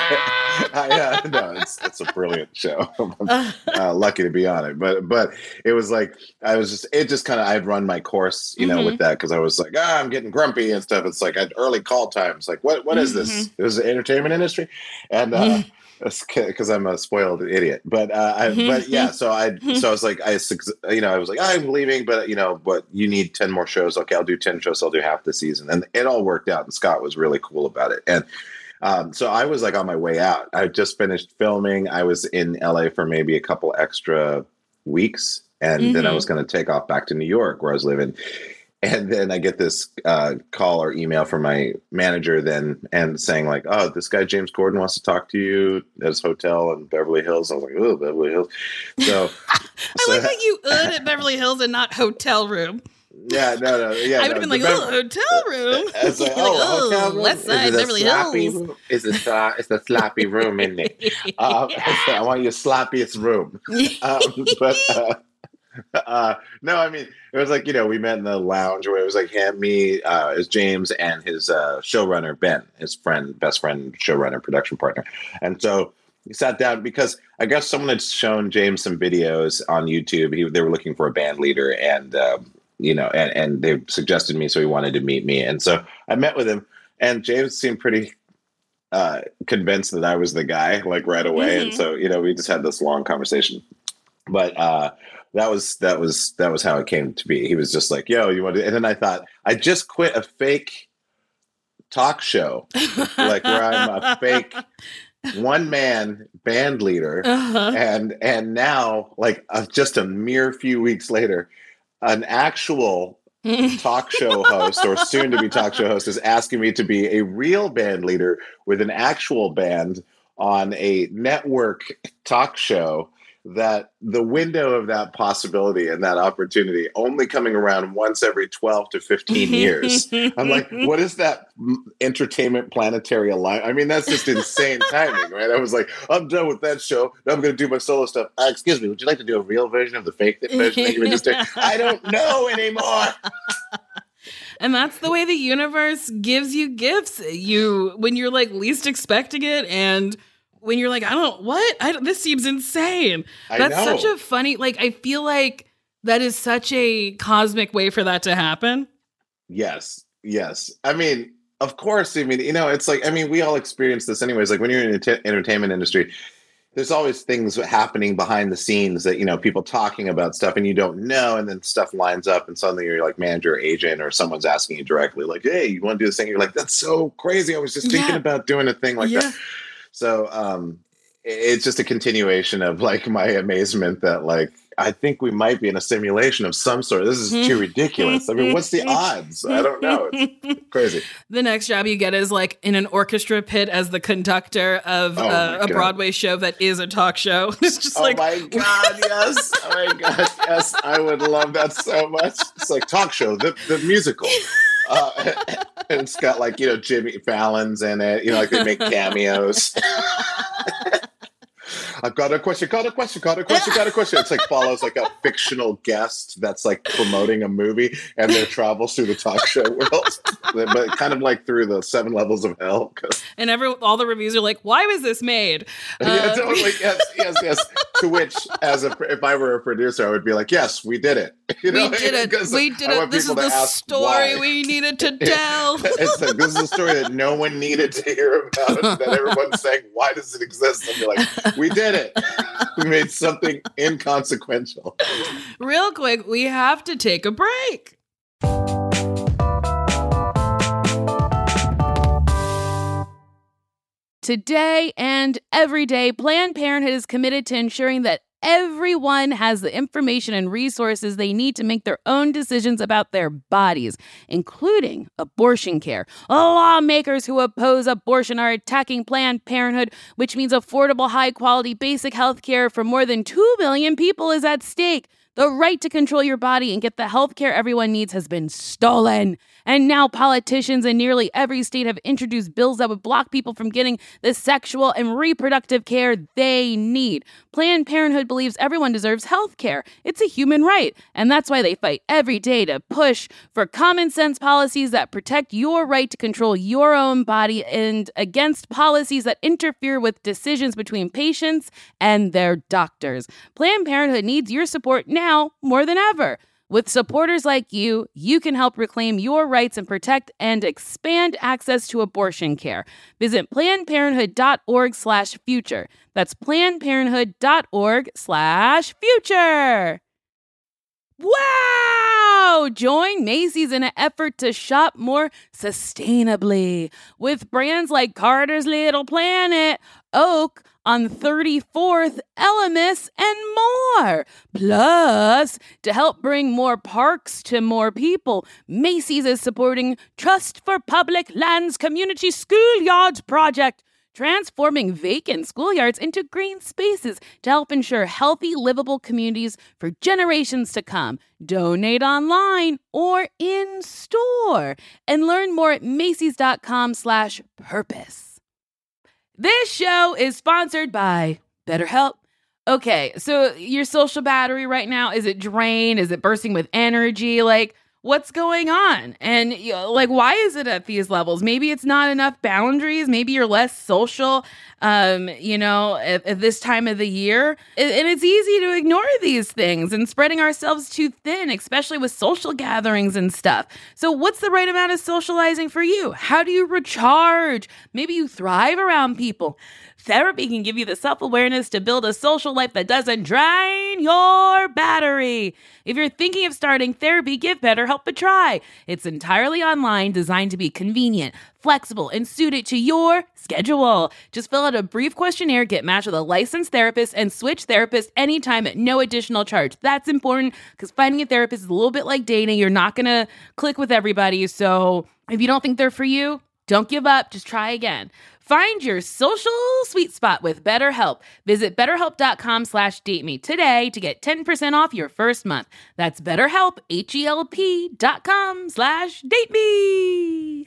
Speaker 2: I, I, I uh, no, it's it's a brilliant show. I'm uh, lucky to be on it, but but it was like I was just it just kind of I'd run my course, you know,
Speaker 3: Mhm.
Speaker 2: with that because I was like, ah, I'm getting grumpy and stuff. It's like at early call times, like what what is this? It was the entertainment industry, and. uh because I'm a spoiled idiot, but uh, I, but yeah, so I so I was like I you know I was like I'm leaving, but you know but you need ten more shows. Okay, I'll do ten shows. I'll do half the season, and it all worked out. And Scott was really cool about it, and um, so I was like on my way out. I just finished filming. I was in L A for maybe a couple extra weeks, and then I
Speaker 3: Mhm.
Speaker 2: was going to take off back to New York where I was living. And then I get this uh, call or email from my manager then and saying like, oh, this guy, James Corden, wants to talk to you at his hotel in Beverly Hills. I was like, oh, Beverly Hills. So,
Speaker 3: I
Speaker 2: so
Speaker 3: like that you ud at Beverly Hills and not hotel room.
Speaker 2: yeah, no, no. Yeah,
Speaker 3: I would
Speaker 2: no,
Speaker 3: have been like,
Speaker 2: the
Speaker 3: oh,
Speaker 2: Bev-
Speaker 3: hotel room.
Speaker 2: It's like,
Speaker 3: Like,
Speaker 2: oh, hotel room?
Speaker 3: West Side,
Speaker 2: Is it a
Speaker 3: Beverly
Speaker 2: sloppy
Speaker 3: Hills.
Speaker 2: room? Is it, uh, it's the sloppy room, isn't it? Uh, I want your sloppiest room. Um, but uh, uh, no, I mean, it was like, you know, we met in the lounge where it was like him, me, uh, is James and his uh, showrunner, Ben, his friend, best friend, showrunner, production partner. And so we sat down because I guess someone had shown James some videos on YouTube. He, they were looking for a band leader and, um, you know, and, and they suggested me. So he wanted to meet me. And so I met with him and James seemed pretty uh, convinced that I was the guy, like right away.
Speaker 3: Mhm.
Speaker 2: And so, you know, we just had this long conversation, but, uh, that was that was that was how it came to be. He was just like, "Yo, you want to?" And then I thought, I just quit a fake talk show, like where I'm a fake one man band leader,
Speaker 3: Uh-huh.
Speaker 2: and and now, like uh, just a mere few weeks later, an actual talk show host or soon to be talk show host is asking me to be a real band leader with an actual band on a network talk show. That the window of that possibility and that opportunity only coming around once every twelve to fifteen years. I'm like, what is that entertainment planetary alignment? I mean, that's just insane timing, right? I was like, I'm done with that show. Now I'm going to do my solo stuff. Uh, excuse me, would you like to do a real version of the fake version that you were just doing? I don't know anymore.
Speaker 3: And that's the way the universe gives you gifts. You when you're like least expecting it, and when you're like, I don't what I don't, this seems insane.
Speaker 2: I
Speaker 3: That's
Speaker 2: know.
Speaker 3: such a funny. Like I feel like that is such a cosmic way for that to happen.
Speaker 2: Yes, yes. I mean, of course. I mean, you know, it's like, I mean, we all experience this anyways. Like when you're in the ent- entertainment industry, there's always things happening behind the scenes that, you know, people talking about stuff and you don't know. And then stuff lines up and suddenly you're like manager or agent or someone's asking you directly like, hey, you want to do this thing? You're like, that's so crazy. I was just thinking
Speaker 3: Yeah.
Speaker 2: about doing a thing like
Speaker 3: Yeah.
Speaker 2: that. So um, it's just a continuation of like my amazement that like, I think we might be in a simulation of some sort. This is too ridiculous. I mean, what's the odds? I don't know. It's crazy.
Speaker 3: The next job you get is like in an orchestra pit as the conductor of
Speaker 2: Oh
Speaker 3: uh,
Speaker 2: my
Speaker 3: a
Speaker 2: God.
Speaker 3: Broadway show that is a talk show. It's just
Speaker 2: Oh
Speaker 3: like,
Speaker 2: my God, yes. Oh my God, yes. I would love that so much. It's like talk show, the, the musical. Uh, and it's got like, you know, Jimmy Fallon's in it. You know, like they make cameos. I've got a question, got a question, got a question, got a question. It's like follows like a fictional guest that's like promoting a movie and their travels through the talk show world, but kind of like through the seven levels of hell. 'Cause-
Speaker 3: and every all the reviews are like, why was this made?
Speaker 2: yeah,
Speaker 3: Uh,
Speaker 2: totally. Yes, yes, yes. To which, as a, if I were a producer, I would be like, yes, we did it. You know?
Speaker 3: we did it.
Speaker 2: 'Cause
Speaker 3: We did
Speaker 2: I
Speaker 3: it.
Speaker 2: want
Speaker 3: This is
Speaker 2: people to
Speaker 3: the
Speaker 2: ask
Speaker 3: story
Speaker 2: why.
Speaker 3: we needed to tell.
Speaker 2: It's like, this is a story that no one needed to hear about, that everyone's saying, why does it exist? And you're like, we did it. We made something inconsequential.
Speaker 3: Real quick, we have to take a break.
Speaker 1: Today and every day, Planned Parenthood is committed to ensuring that everyone has the information and resources they need to make their own decisions about their bodies, including abortion care. Lawmakers who oppose abortion are attacking Planned Parenthood, which means affordable, high-quality, basic health care for more than two million people is at stake. The right to control your body and get the health care everyone needs has been stolen. And now politicians in nearly every state have introduced bills that would block people from getting the sexual and reproductive care they need. Planned Parenthood believes everyone deserves health care. It's a human right. And that's why they fight every day to push for common sense policies that protect your right to control your own body and against policies that interfere with decisions between patients and their doctors. Planned Parenthood needs your support now more than ever. With supporters like you, you can help reclaim your rights and protect and expand access to abortion care. Visit plannedparenthood.org slash future. That's plannedparenthood.org slash future. Wow! Join Macy's in an effort to shop more sustainably with brands like Carter's Little Planet, Oak on thirty-fourth, Elemis, and more. Plus, to help bring more parks to more people, Macy's is supporting Trust for Public Lands Community Schoolyards Project, transforming vacant schoolyards into green spaces to help ensure healthy, livable communities for generations to come. Donate online or in store and learn more at Macy's.com slash purpose. This show is sponsored by BetterHelp. Okay, so your social battery right now, is it drained? Is it bursting with energy? Like, what's going on? And you know, like, why is it at these levels? Maybe it's not enough boundaries. Maybe you're less social, um, you know, at, at this time of the year. And, and it's easy to ignore these things and spreading ourselves too thin, especially with social gatherings and stuff. So what's the right amount of socializing for you? How do you recharge? Maybe you thrive around people. Therapy can give you the self-awareness to build a social life that doesn't drain your battery. If you're thinking of starting therapy, give BetterHelp a try. It's entirely online, designed to be convenient, flexible, and suited to your schedule. Just fill out a brief questionnaire, get matched with a licensed therapist, and switch therapists anytime at no additional charge. That's important because finding a therapist is a little bit like dating. You're not going to click with everybody. So if you don't think they're for you, don't give up. Just try again. Find your social sweet spot with BetterHelp. Visit betterhelp.com slash date me today to get ten percent off your first month. That's BetterHelp, H-E-L-P dot com slash date me.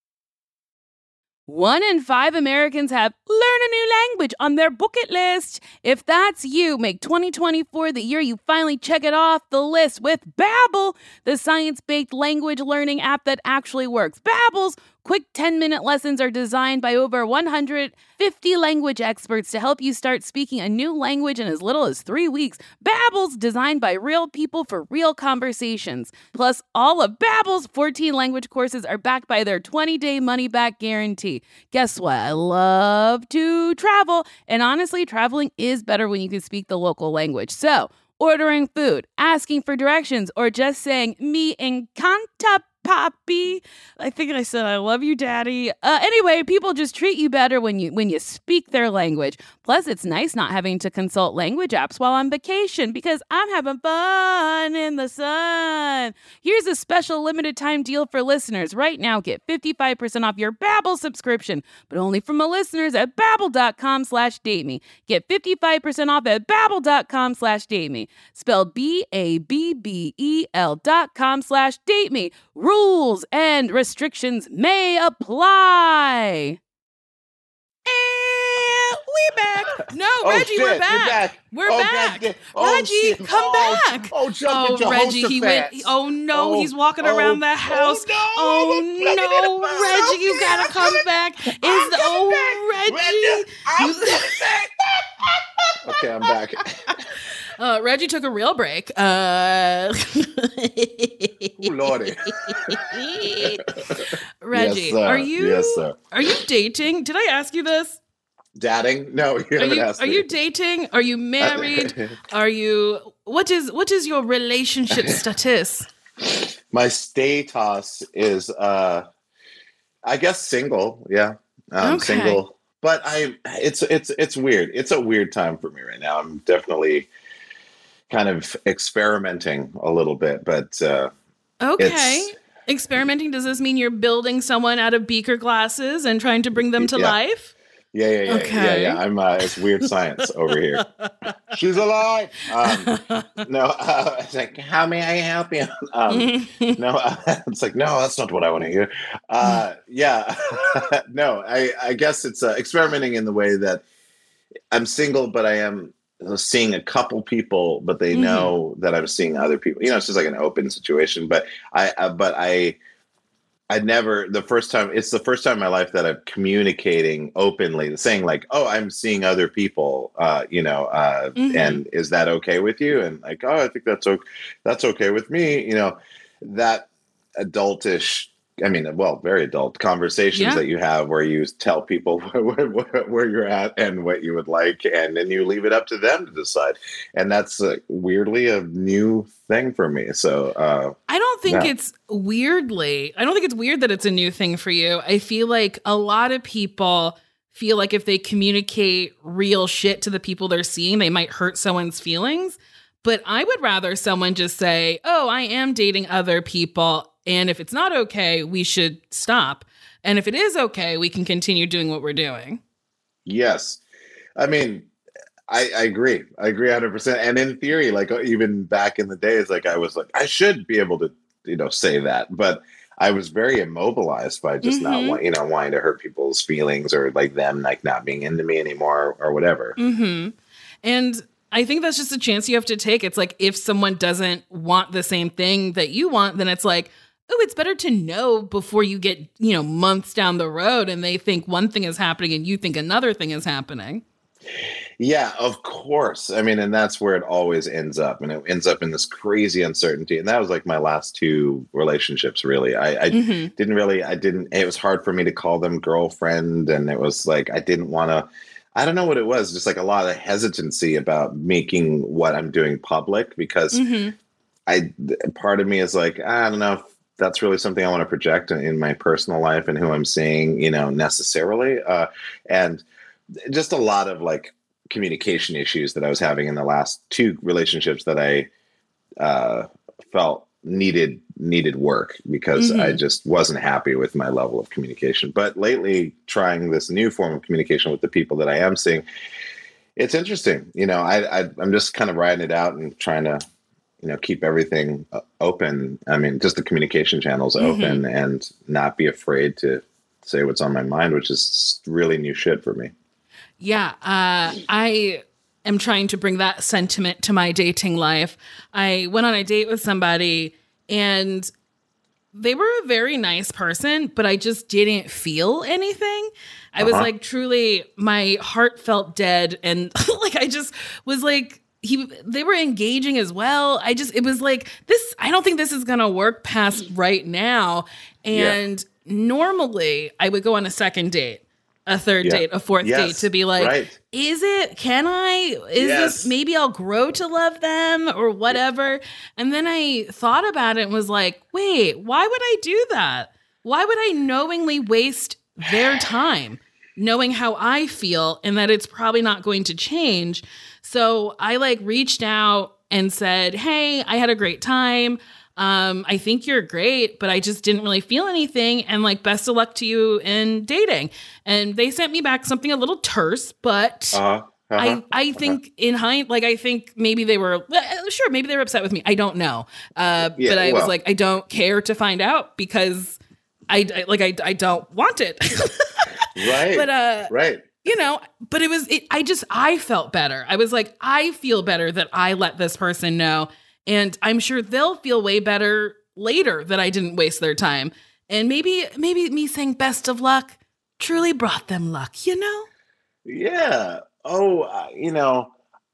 Speaker 1: One in five Americans have learn a new language on their bucket list. If that's you, make twenty twenty-four the year you finally check it off the list with Babbel, the science-based language learning app that actually works. Babbel's quick ten-minute lessons are designed by over one hundred fifty language experts to help you start speaking a new language in as little as three weeks. Babbel's designed by real people for real conversations. Plus, all of Babbel's fourteen language courses are backed by their twenty-day money-back guarantee. Guess what? I love to travel, and honestly, traveling is better when you can speak the local language. So, ordering food, asking for directions, or just saying, me encanta Poppy. I think I said I love you, Daddy. Uh, anyway, people just treat you better when you when you speak their language. Plus, it's nice not having to consult language apps while on vacation because I'm having fun in the sun. Here's a special limited time deal for listeners. Right now, get fifty-five percent off your Babbel subscription, but only from my listeners at babbel.com slash date me. Get fifty-five percent off at babbel.com slash date me. Spelled B A B B E L dot com slash date me. Rules and restrictions may apply.
Speaker 3: And we back. No,
Speaker 2: Oh,
Speaker 3: Reggie, we're
Speaker 2: shit,
Speaker 3: back.
Speaker 2: you're back.
Speaker 3: We're
Speaker 2: Oh,
Speaker 3: back.
Speaker 2: God, oh,
Speaker 3: Reggie,
Speaker 2: shit.
Speaker 3: come
Speaker 2: Oh,
Speaker 3: back.
Speaker 2: oh, jump into
Speaker 3: Reggie, he went.
Speaker 2: Jehoshaphat.
Speaker 3: Oh no,
Speaker 2: Oh,
Speaker 3: he's walking
Speaker 2: oh,
Speaker 3: around the house.
Speaker 2: oh,
Speaker 3: Oh
Speaker 2: no,
Speaker 3: no,
Speaker 2: I'm gonna-
Speaker 3: Reggie, you
Speaker 2: I'm
Speaker 3: gotta come
Speaker 2: coming-
Speaker 3: back. Is
Speaker 2: I'm
Speaker 3: the
Speaker 2: coming
Speaker 3: oh
Speaker 2: back.
Speaker 3: Reggie?
Speaker 2: I'm coming back. Okay, I'm back.
Speaker 3: Uh, Reggie took a real break. Uh,
Speaker 2: Ooh, Lordy.
Speaker 3: Reggie,
Speaker 2: Yes, sir.
Speaker 3: are you
Speaker 2: Yes, sir.
Speaker 3: are you dating? Did I ask you this?
Speaker 2: Dadding? No, you
Speaker 3: Are
Speaker 2: haven't
Speaker 3: you
Speaker 2: asked
Speaker 3: are
Speaker 2: me.
Speaker 3: you dating? Are you married? Are you what is what is your relationship status?
Speaker 2: My status is, uh, I guess, single. Yeah, um,
Speaker 3: Okay.
Speaker 2: single. But I, it's it's it's weird. It's a weird time for me right now. I'm definitely kind of experimenting a little bit, but uh,
Speaker 3: Okay.
Speaker 2: It's-
Speaker 3: Experimenting, does this mean you're building someone out of beaker glasses and trying to bring them to
Speaker 2: Yeah.
Speaker 3: life?
Speaker 2: yeah, yeah, yeah, yeah,
Speaker 3: Okay.
Speaker 2: yeah. I'm. Uh, it's weird science over here. She's alive. Um, no, uh, it's like, how may I help you? Um, no, uh, it's like, no, that's not what I want to hear. Uh, yeah, no, I, I guess it's uh, experimenting in the way that I'm single, but I am seeing a couple people, but they
Speaker 3: Mhm.
Speaker 2: know that I'm seeing other people. You know, it's just like an open situation. But I, uh, but I, I never. The first time, it's the first time in my life that I'm communicating openly, saying like, "Oh, I'm seeing other people." Uh, you know, uh,
Speaker 3: Mhm.
Speaker 2: and is that okay with you? And like, oh, I think that's okay. That's okay with me. You know, that adultish. I mean, well, very adult conversations
Speaker 3: Yeah.
Speaker 2: that you have where you tell people where, where, where you're at and what you would like, and then you leave it up to them to decide. And that's uh, weirdly a new thing for me. So, uh,
Speaker 3: I don't think
Speaker 2: Yeah.
Speaker 3: it's weirdly, I don't think it's weird that it's a new thing for you. I feel like a lot of people feel like if they communicate real shit to the people they're seeing, they might hurt someone's feelings. But I would rather someone just say, oh, I am dating other people. And if it's not okay, we should stop. And if it is okay, we can continue doing what we're doing.
Speaker 2: yes, I mean, I, I agree. I agree one hundred percent. And in theory, like even back in the days, like I was like, I should be able to, you know, say that. But I was very immobilized by just not
Speaker 3: Mhm.
Speaker 2: want, you know, wanting to hurt people's feelings or like them like not being into me anymore or whatever.
Speaker 3: Mm-hmm. And I think that's just a chance you have to take. It's like if someone doesn't want the same thing that you want, then it's like, oh, it's better to know before you get, you know, months down the road and they think one thing is happening and you think another thing is happening.
Speaker 2: Yeah, of course. I mean, and that's where it always ends up. And it ends up in this crazy uncertainty. And that was like my last two relationships, really. I, I
Speaker 3: Mhm.
Speaker 2: didn't really, I didn't, it was hard for me to call them girlfriend. And it was like, I didn't want to, I don't know what it was, just like a lot of hesitancy about making what I'm doing public because
Speaker 3: Mhm.
Speaker 2: I, part of me is like, I don't know if that's really something I want to project in, in my personal life and who I'm seeing, you know, necessarily. Uh, and just a lot of like communication issues that I was having in the last two relationships that I uh, felt needed needed work because
Speaker 3: Mhm.
Speaker 2: I just wasn't happy with my level of communication. But lately, trying this new form of communication with the people that I am seeing, it's interesting. You know, I, I I'm just kind of riding it out and trying to, you know, keep everything uh, open. I mean, just the communication channels
Speaker 3: Mhm.
Speaker 2: open and not be afraid to say what's on my mind, which is really new shit for me.
Speaker 3: Yeah, uh, I am trying to bring that sentiment to my dating life. I went on a date with somebody and they were a very nice person, but I just didn't feel anything. I was
Speaker 2: Uh-huh.
Speaker 3: like, truly, my heart felt dead. And like, I just was like, he, they were engaging as well. I just, it was like this, I don't think this is going to work past right now. And normally I would go on a second date. a third
Speaker 2: Yeah.
Speaker 3: date, a fourth
Speaker 2: Yes.
Speaker 3: date to be like,
Speaker 2: Right.
Speaker 3: is it, can I, is
Speaker 2: Yes.
Speaker 3: this, maybe I'll grow to love them or whatever. And then I thought about it and was like, wait, why would I do that? Why would I knowingly waste their time knowing how I feel and that it's probably not going to change? So I like reached out and said, hey, I had a great time. Um, I think you're great, but I just didn't really feel anything. And like, best of luck to you in dating. And they sent me back something a little terse, but
Speaker 2: Uh-huh. Uh-huh.
Speaker 3: I, I think in hind, like, I think maybe they were, well, sure, maybe they were upset with me. I don't know. Uh,
Speaker 2: Yeah,
Speaker 3: but I
Speaker 2: well.
Speaker 3: was like, I don't care to find out because I, I like, I, I don't want it.
Speaker 2: Right.
Speaker 3: But, uh,
Speaker 2: right.
Speaker 3: you know, but it was, it, I just, I felt better. I was like, I feel better that I let this person know. And I'm sure they'll feel way better later that I didn't waste their time. And maybe, maybe me saying best of luck truly brought them luck, you know?
Speaker 2: Yeah. Oh, uh, you know,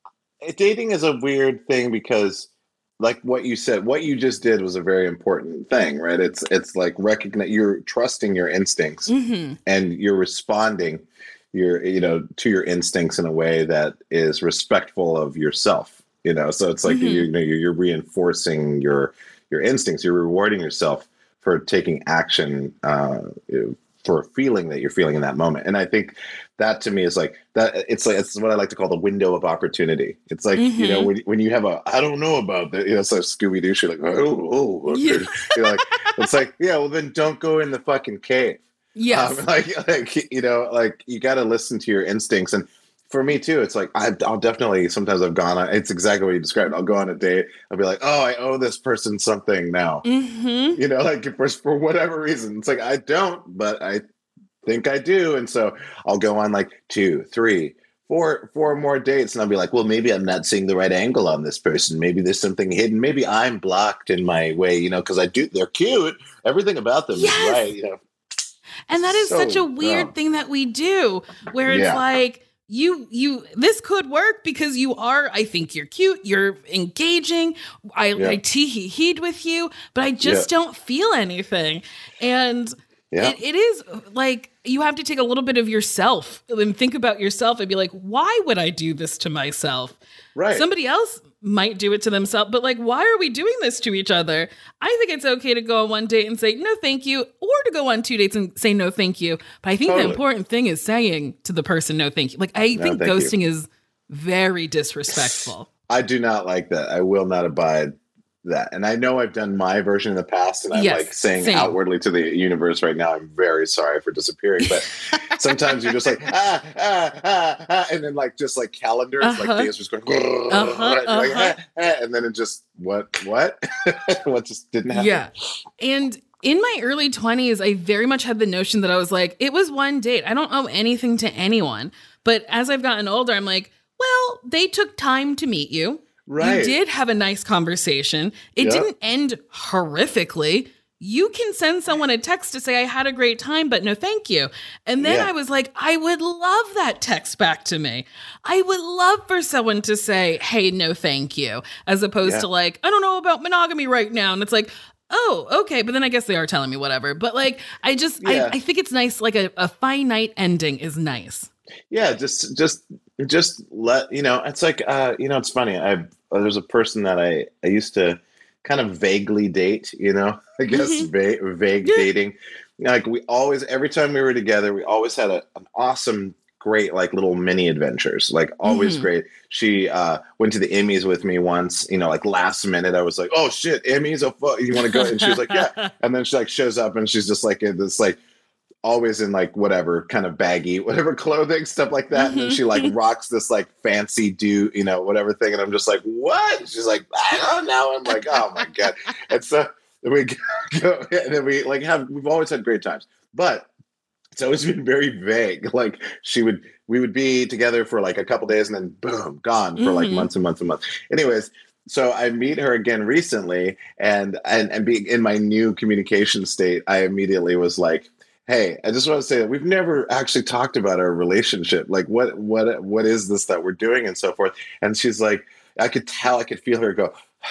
Speaker 2: dating is a weird thing because, like what you said, what you just did was a very important thing, right? It's it's like recognize you're trusting your instincts
Speaker 3: Mm-hmm.
Speaker 2: and you're responding, your you know, to your instincts in a way that is respectful of yourself. You know, so it's like
Speaker 3: Mhm.
Speaker 2: you know you're, you're reinforcing your your instincts. You're rewarding yourself for taking action, uh, for a feeling that you're feeling in that moment. And I think that to me is like that. It's like it's what I like to call the window of opportunity. It's like you know
Speaker 3: Mhm.
Speaker 2: when when you have a I don't know about that. You know, it's like Scooby Doo shit. Like oh oh, okay.
Speaker 3: Yeah.
Speaker 2: You're like it's like yeah. Well, then don't go in the fucking cave.
Speaker 3: Yes.
Speaker 2: Um, like like you know like you got to listen to your instincts. And for me too, it's like I, I'll definitely sometimes I've gone on. It's exactly what you described. I'll go on a date. I'll be like, oh, I owe this person something now.
Speaker 3: Mm-hmm.
Speaker 2: You know, like for for whatever reason, it's like I don't, but I think I do, and so I'll go on like two, three, four, four more dates, and I'll be like, well, maybe I'm not seeing the right angle on this person. Maybe there's something hidden. Maybe I'm blocked in my way. You know, because I do. They're cute. Everything about them
Speaker 3: Yes.
Speaker 2: is right. You know,
Speaker 3: And that is
Speaker 2: So
Speaker 3: such a weird
Speaker 2: dumb.
Speaker 3: thing that we do, where it's
Speaker 2: Yeah.
Speaker 3: like, you, you, this could work because you are, I think you're cute, you're engaging, I,
Speaker 2: Yeah.
Speaker 3: I tee-hee-heed with you, but I just don't feel anything. And
Speaker 2: yeah,
Speaker 3: it, it is like, you have to take a little bit of yourself and think about yourself and be like, why would I do this to myself?
Speaker 2: right.
Speaker 3: Somebody else might do it to themselves, but like, why are we doing this to each other? I think it's okay to go on one date and say, no, thank you, or to go on two dates and say, no, thank you. But I think
Speaker 2: Totally.
Speaker 3: the important thing is saying to the person, no, thank you. Like, I
Speaker 2: No,
Speaker 3: think
Speaker 2: thank you.
Speaker 3: ghosting is very disrespectful.
Speaker 2: I do not like that. I will not abide that. And I know I've done my version in the past, and I'm
Speaker 3: Yes,
Speaker 2: like saying
Speaker 3: same.
Speaker 2: outwardly to the universe right now, I'm very sorry for disappearing. But sometimes you're just like, ah, ah, ah, ah, and then like just like calendars,
Speaker 3: Uh-huh.
Speaker 2: like days just going,
Speaker 3: Uh-huh,
Speaker 2: and, you're like,
Speaker 3: uh-huh.
Speaker 2: ah, ah, and then it just, what, what? What just didn't happen?
Speaker 3: Yeah. And in my early twenties, I very much had the notion that I was like, it was one date. I don't owe anything to anyone. But as I've gotten older, I'm like, well, they took time to meet you.
Speaker 2: Right.
Speaker 3: You did have a nice conversation. It
Speaker 2: Yep.
Speaker 3: didn't end horrifically. You can send someone a text to say, I had a great time, but no, thank you. And then
Speaker 2: Yeah.
Speaker 3: I was like, I would love that text back to me. I would love for someone to say, hey, no, thank you, as opposed
Speaker 2: Yeah.
Speaker 3: to like, I don't know about monogamy right now. And it's like, oh, okay. But then I guess they are telling me whatever. But like, I just,
Speaker 2: Yeah.
Speaker 3: I, I think it's nice. Like a, a finite ending is nice.
Speaker 2: Yeah, just just just let you know. It's like uh, you know, it's funny. I there's a person that I I used to kind of vaguely date. You know, I guess
Speaker 3: Mhm.
Speaker 2: va- vague
Speaker 3: Yeah.
Speaker 2: dating. Like we always, every time we were together, we always had a, an awesome, great like little mini adventures. Like always
Speaker 3: Mhm.
Speaker 2: great. She uh, went to the Emmys with me once. You know, like last minute, I was like, "Oh shit, Emmys! Oh fuck, you want to go?" And she was like, "Yeah." And then she like shows up and she's just like in this like. Always in like whatever kind of baggy, whatever clothing, stuff like that. And then she like rocks this like fancy do, you know, whatever thing. And I'm just like, what? She's like, I don't know. I'm like, oh my God. And so we go, and then we like have, we've always had great times, but it's always been very vague. Like she would, we would be together for like a couple days and then boom, gone for like
Speaker 3: Mhm.
Speaker 2: months and months and months. Anyways, so I meet her again recently, and and and being in my new communication state, I immediately was like, hey, I just want to say that we've never actually talked about our relationship. Like, what, what, what is this that we're doing, and so forth. And she's like, I could tell, I could feel her go,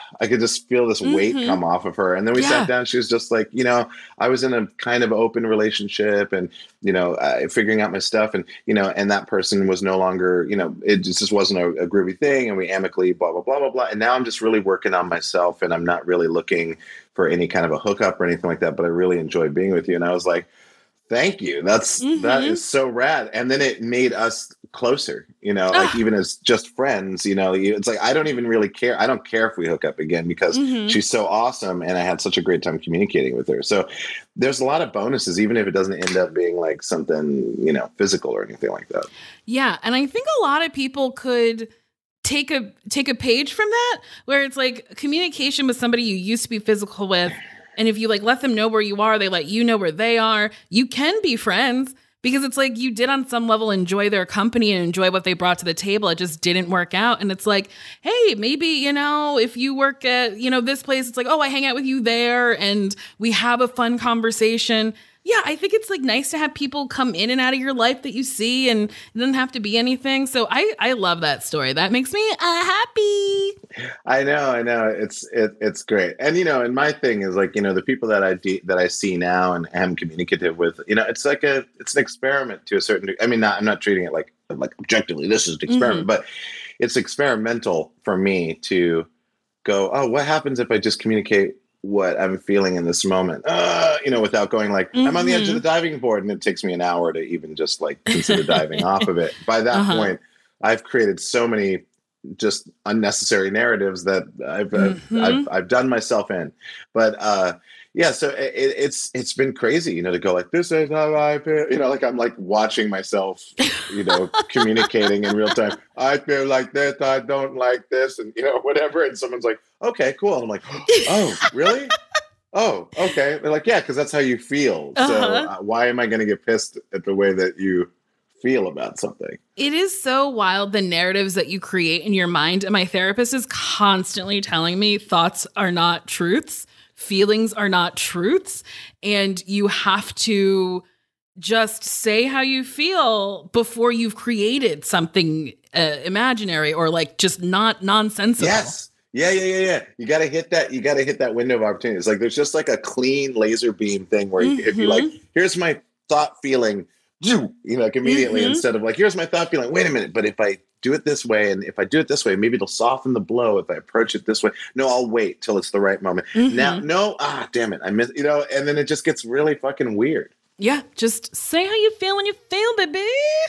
Speaker 2: I could just feel this weight
Speaker 3: Mhm.
Speaker 2: come off of her. And then we
Speaker 3: Yeah.
Speaker 2: sat down. She was just like, you know, I was in a kind of open relationship and, you know, uh, figuring out my stuff. And, you know, and that person was no longer, you know, it just, just wasn't a, a groovy thing. And we amicably blah, blah, blah, blah, blah. And now I'm just really working on myself and I'm not really looking for any kind of a hookup or anything like that. But I really enjoy being with you. And I was like, thank you. That's,
Speaker 3: Mhm.
Speaker 2: that is so rad. And then it made us closer, you know, like
Speaker 3: Ah.
Speaker 2: even as just friends, you know, you- it's like, I don't even really care. I don't care if we hook up again because
Speaker 3: Mhm.
Speaker 2: she's so awesome. And I had such a great time communicating with her. So there's a lot of bonuses, even if it doesn't end up being like something, you know, physical or anything like that.
Speaker 3: Yeah, and I think a lot of people could take a take a page from that, where it's like communication with somebody you used to be physical with, and if you like let them know where you are, they let you know where they are. You can be friends because it's like you did on some level enjoy their company and enjoy what they brought to the table. It just didn't work out, and it's like, hey, maybe, you know, if you work at, you know, this place, it's like, oh, I hang out with you there, and we have a fun conversation. Yeah, I think it's like nice to have people come in and out of your life that you see, and it doesn't have to be anything. So I, I love that story. That makes me uh, happy.
Speaker 2: I know, I know. It's it, it's great. And you know, and my thing is like, you know, the people that I de- that I see now and am communicative with, you know, it's like a it's an experiment to a certain degree. I mean, not I'm not treating it like like objectively this is an experiment,
Speaker 3: Mhm.
Speaker 2: but it's experimental for me to go, oh, what happens if I just communicate what I'm feeling in this moment, uh, you know, without going like, I'm on the edge of the diving board and it takes me an hour to even just like consider diving off of it. By that
Speaker 3: Uh-huh.
Speaker 2: point, I've created so many just unnecessary narratives that I've, I've,
Speaker 3: Mhm.
Speaker 2: I've, I've done myself in. But uh, yeah, so it, it's, it's been crazy, you know, to go like, this is how I feel, you know, like I'm like watching myself, you know, communicating in real time. I feel like this, I don't like this, and, you know, whatever. And someone's like, okay, cool. And I'm like, oh, really? Oh, okay. They're like, yeah, because that's how you feel. So
Speaker 3: Uh-huh.
Speaker 2: uh, why am I going to get pissed at the way that you feel about something?
Speaker 3: It is so wild, the narratives that you create in your mind. And my therapist is constantly telling me thoughts are not truths, feelings are not truths. And you have to just say how you feel before you've created something uh, imaginary or like just not nonsensical.
Speaker 2: Yes. Yeah, yeah, yeah, yeah. You got to hit that. You got to hit that window of opportunity. It's like there's just like a clean laser beam thing where you, if you like, here's my thought feeling, you know, like immediately
Speaker 3: Mhm.
Speaker 2: instead of like, here's my thought feeling. Wait a minute, but if I do it this way, and if I do it this way, maybe it'll soften the blow. If I approach it this way, no, I'll wait till it's the right moment.
Speaker 3: Mhm.
Speaker 2: Now, no, ah, damn it, I miss, you know, and then it just gets really fucking weird.
Speaker 3: Yeah, just say how you feel when you feel, baby.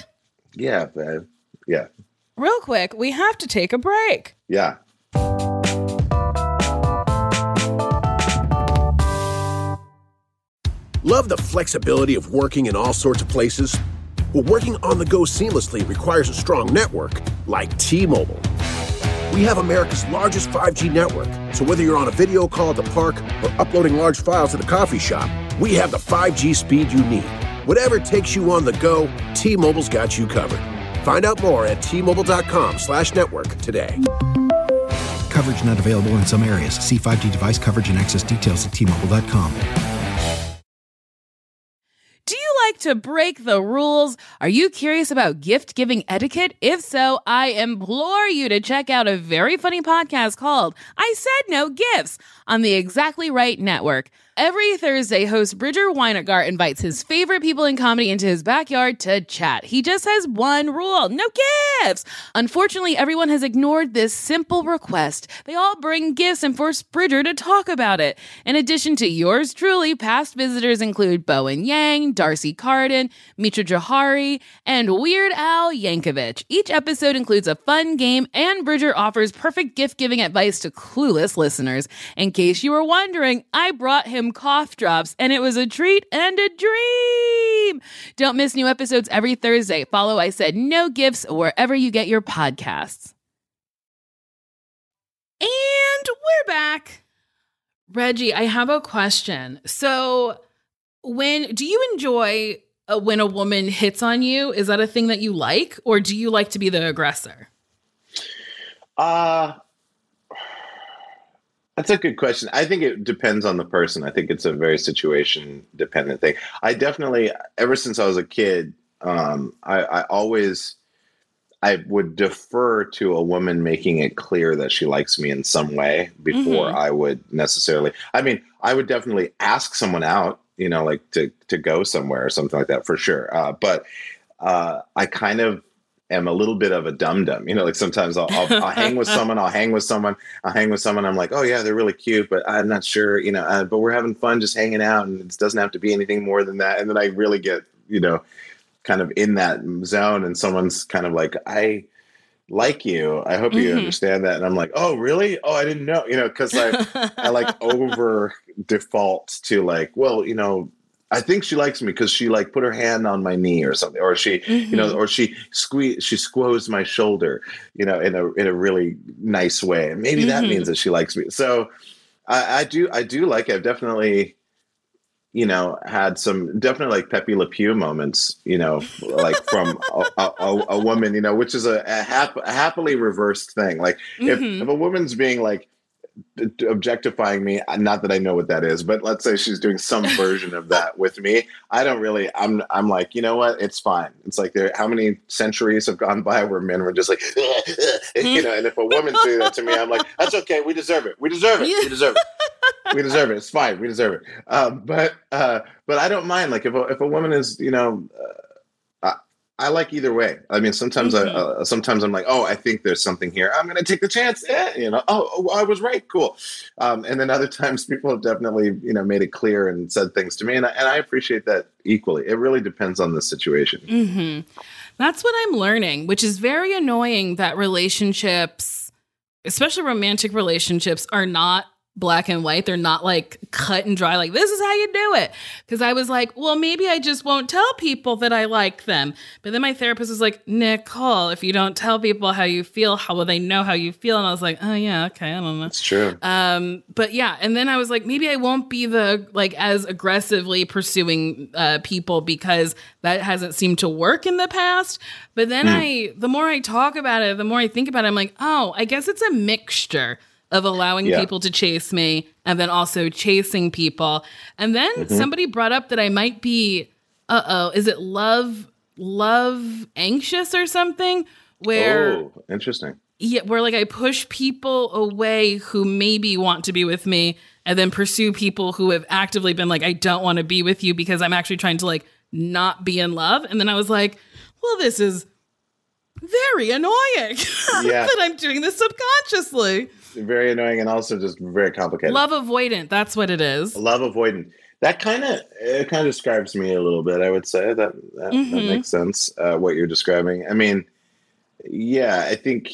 Speaker 2: Yeah, man. Yeah,
Speaker 3: Real quick, we have to take a break.
Speaker 2: yeah.
Speaker 4: Love the flexibility of working in all sorts of places? Well, working on the go seamlessly requires a strong network like T-Mobile. We have America's largest five G network, so whether you're on a video call at the park or uploading large files at a coffee shop, we have the five G speed you need. Whatever takes you on the go, T-Mobile's got you covered. Find out more at T-Mobile.com slash network today.
Speaker 5: Coverage not available in some areas. See five G device coverage and access details at T Mobile dot com.
Speaker 1: Do you like to break the rules? Are you curious about gift-giving etiquette? If so, I implore you to check out a very funny podcast called I Said No Gifts on the Exactly Right Network. Every Thursday, host Bridger Weinegart invites his favorite people in comedy into his backyard to chat. He just has one rule: no gifts. Unfortunately, everyone has ignored this simple request. They all bring gifts and force Bridger to talk about it. In addition to yours truly, past visitors include Bowen Yang, Darcy Carden, Mitra Johari, and Weird Al Yankovic. Each episode includes a fun game, and Bridger offers perfect gift-giving advice to clueless listeners. In case you were wondering, I brought him cough drops, and it was a treat and a dream. Don't miss new episodes every Thursday. Follow I Said No Gifts wherever you get your podcasts.
Speaker 3: And we're back. Reggie, I have a question. So, when do you enjoy uh, when a woman hits on you? Is that a thing that you like, or do you like to be the aggressor?
Speaker 2: Uh That's a good question. I think it depends on the person. I think it's a very situation dependent thing. I definitely, ever since I was a kid, um, I, I always, I would defer to a woman making it clear that she likes me in some way before
Speaker 3: Mm-hmm.
Speaker 2: I would necessarily. I mean, I would definitely ask someone out, you know, like to to go somewhere or something like that for sure. Uh, but uh, I kind of am a little bit of a dum dum, you know. Like sometimes I'll, I'll, I'll hang with someone, I'll hang with someone, I'll hang with someone. I'm like, oh yeah, they're really cute, but I'm not sure, you know. Uh, but we're having fun, just hanging out, and it doesn't have to be anything more than that. And then I really get, you know, kind of in that zone, and someone's kind of like, I like you, I hope you
Speaker 3: Mm-hmm.
Speaker 2: understand that. And I'm like, oh really? Oh, I didn't know, you know, because I I like over default to like, well, you know, I think she likes me because she like put her hand on my knee or something, or she,
Speaker 3: Mm-hmm.
Speaker 2: you know, or she squeeze she squoze my shoulder, you know, in a in a really nice way, and maybe that
Speaker 3: Mm-hmm.
Speaker 2: means that she likes me. So I, I do I do like it. I've definitely, you know, had some definitely like Pepe Le Pew moments, you know, like from a, a, a woman, you know, which is a, a, hap- a happily reversed thing. Like if,
Speaker 3: Mhm.
Speaker 2: if a woman's being like d- objectifying me, not that I know what that is, but let's say she's doing some version of that with me. I don't really, I'm, I'm like, you know what? It's fine. It's like there, how many centuries have gone by where men were just like, you know, and if a woman's doing that to me, I'm like, that's okay. We deserve it. We deserve it. We deserve it. We deserve it. It's fine. We deserve it. Um, but uh, but I don't mind. Like if a, if a woman is, you know, uh, I, I like either way. I mean, sometimes
Speaker 3: Mm-hmm.
Speaker 2: I uh, sometimes I'm like, oh, I think there's something here. I'm going to take the chance. Eh, you know, oh, oh, I was right. Cool. Um, and then other times people have definitely, you know, made it clear and said things to me, and I, and I appreciate that equally. It really depends on the situation.
Speaker 3: Mm-hmm. That's what I'm learning, which is very annoying that relationships, especially romantic relationships, are not black and white. They're not like cut and dry, like this is how you do it. Because I was like, well, maybe I just won't tell people that I like them. But then my therapist was like, Nicole, if you don't tell people how you feel, how will they know how you feel? And I was like, oh yeah, okay, I don't know.
Speaker 2: It's true.
Speaker 3: Um, but yeah, and then I was like, maybe I won't be the like as aggressively pursuing uh, people because that hasn't seemed to work in the past. But then
Speaker 2: Mm.
Speaker 3: I, the more I talk about it, the more I think about it, I'm like, oh, I guess it's a mixture of allowing
Speaker 2: Yeah.
Speaker 3: people to chase me and then also chasing people. And then
Speaker 2: Mm-hmm.
Speaker 3: somebody brought up that I might be, uh oh, is it love, love anxious or something? Where
Speaker 2: Oh, interesting.
Speaker 3: yeah, where like I push people away who maybe want to be with me and then pursue people who have actively been like, I don't want to be with you because I'm actually trying to like not be in love. And then I was like, well, this is very annoying
Speaker 2: Yeah.
Speaker 3: that I'm doing this subconsciously.
Speaker 2: Very annoying and also just very complicated.
Speaker 3: Love avoidant. That's what it is.
Speaker 2: Love avoidant. That kind of it kind of describes me a little bit. I would say that that,
Speaker 3: Mhm.
Speaker 2: that makes sense. Uh, what you're describing. I mean, yeah, I think.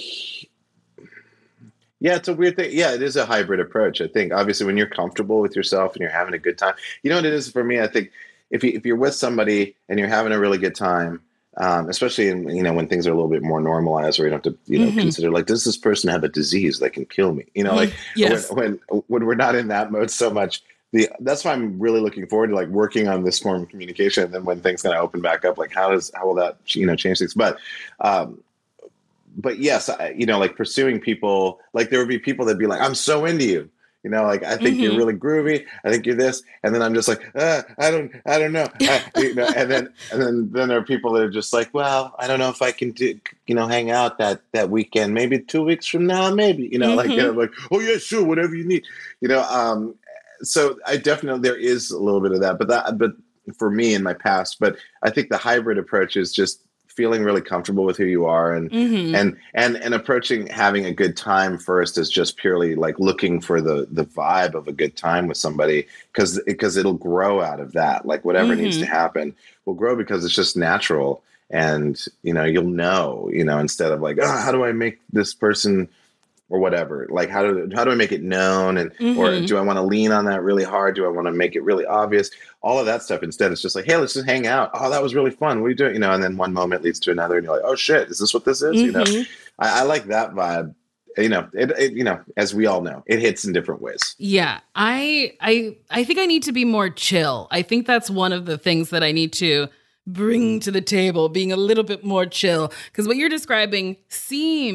Speaker 2: Yeah, it's a weird thing. Yeah, it is a hybrid approach. I think obviously when you're comfortable with yourself and you're having a good time, you know what it is for me. I think if you if you're with somebody and you're having a really good time. Um, especially in, you know, when things are a little bit more normalized, where you don't have to, you know,
Speaker 3: Mhm.
Speaker 2: consider like, does this person have a disease that can kill me? You know, like
Speaker 3: Yes.
Speaker 2: when, when when we're not in that mode so much. The that's why I'm really looking forward to like working on this form of communication. And then when things kind of open back up, like how does how will that you know change things? But um, but yes, I, you know, like pursuing people, like there would be people that'd be like, I'm so into you. You know, like I think
Speaker 3: Mhm.
Speaker 2: you're really groovy. I think you're this, and then I'm just like, uh, I don't, I don't know. I, you know, and then, and then, then there are people that are just like, well, I don't know if I can do, you know, hang out that that weekend. Maybe two weeks from now, maybe. You know, like, you know, like, oh yeah, sure, whatever you need. You know, um, so I definitely there is a little bit of that, but that, but for me in my past, but I think the hybrid approach is just feeling really comfortable with who you are and
Speaker 3: Mhm.
Speaker 2: and and and approaching having a good time first is just purely like looking for the the vibe of a good time with somebody because because it'll grow out of that. Like whatever
Speaker 3: Mhm.
Speaker 2: needs to happen will grow because it's just natural. And you know you'll know you know instead of like, oh, how do I make this person or whatever, like how do how do I make it known, and or
Speaker 3: Mhm.
Speaker 2: do I want to lean on that really hard? Do I want to make it really obvious? All of that stuff. Instead, it's just like, hey, let's just hang out. Oh, that was really fun. What are you doing? You know, and then one moment leads to another, and you're like, oh shit, is this what this is? You know,
Speaker 3: Mhm.
Speaker 2: I, I like that vibe. You know, it, it. You know, as we all know, it hits in different ways.
Speaker 3: Yeah, I I I think I need to be more chill. I think that's one of the things that I need to bring to the table, being a little bit more chill, because what you're describing seems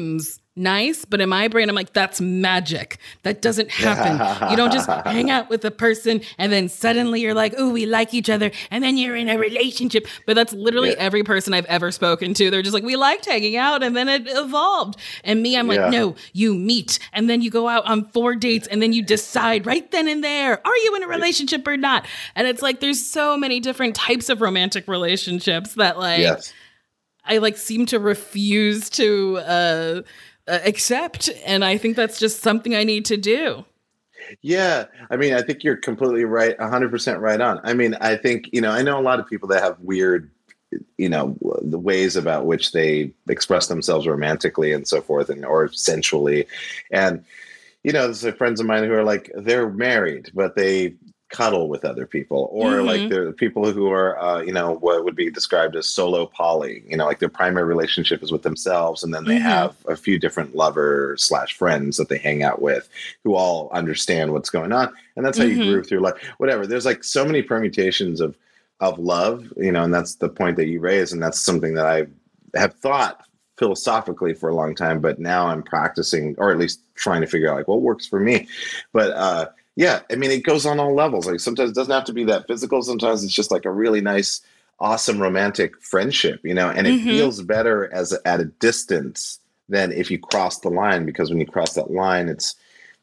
Speaker 3: nice, but in my brain, I'm like, that's magic. That doesn't happen. You don't just hang out with a person and then suddenly you're like, oh, we like each other. And then you're in a relationship. But that's literally yeah. every person I've ever spoken to. They're just like, we liked hanging out and then it evolved. And me, I'm like, yeah. no, you meet and then you go out on four dates and then you decide right then and there, are you in a relationship or not? And it's like, there's so many different types of romantic relationships that like, yes. I like seem to refuse to, uh, Uh, accept, and I think that's just something I need to do.
Speaker 2: Yeah, I mean, I think you're completely right, one hundred percent right on. I mean, I think, you know, I know a lot of people that have weird, you know, the ways about which they express themselves romantically and so forth, and or sensually. And, you know, there's friends of mine who are like, they're married, but they cuddle with other people, or mm-hmm. like there are people who are, uh, you know, what would be described as solo poly, you know, like their primary relationship is with themselves. And then they mm-hmm. have a few different lovers slash friends that they hang out with who all understand what's going on. And that's how mm-hmm. you groove through life, whatever. There's like so many permutations of, of love, you know, and that's the point that you raise. And that's something that I have thought philosophically for a long time, but now I'm practicing, or at least trying to figure out like what works for me. But, uh, yeah, I mean, it goes on all levels. Like sometimes it doesn't have to be that physical. Sometimes it's just like a really nice, awesome, romantic friendship, you know, and it mm-hmm. feels better as a, at a distance than if you cross the line, because when you cross that line, it's,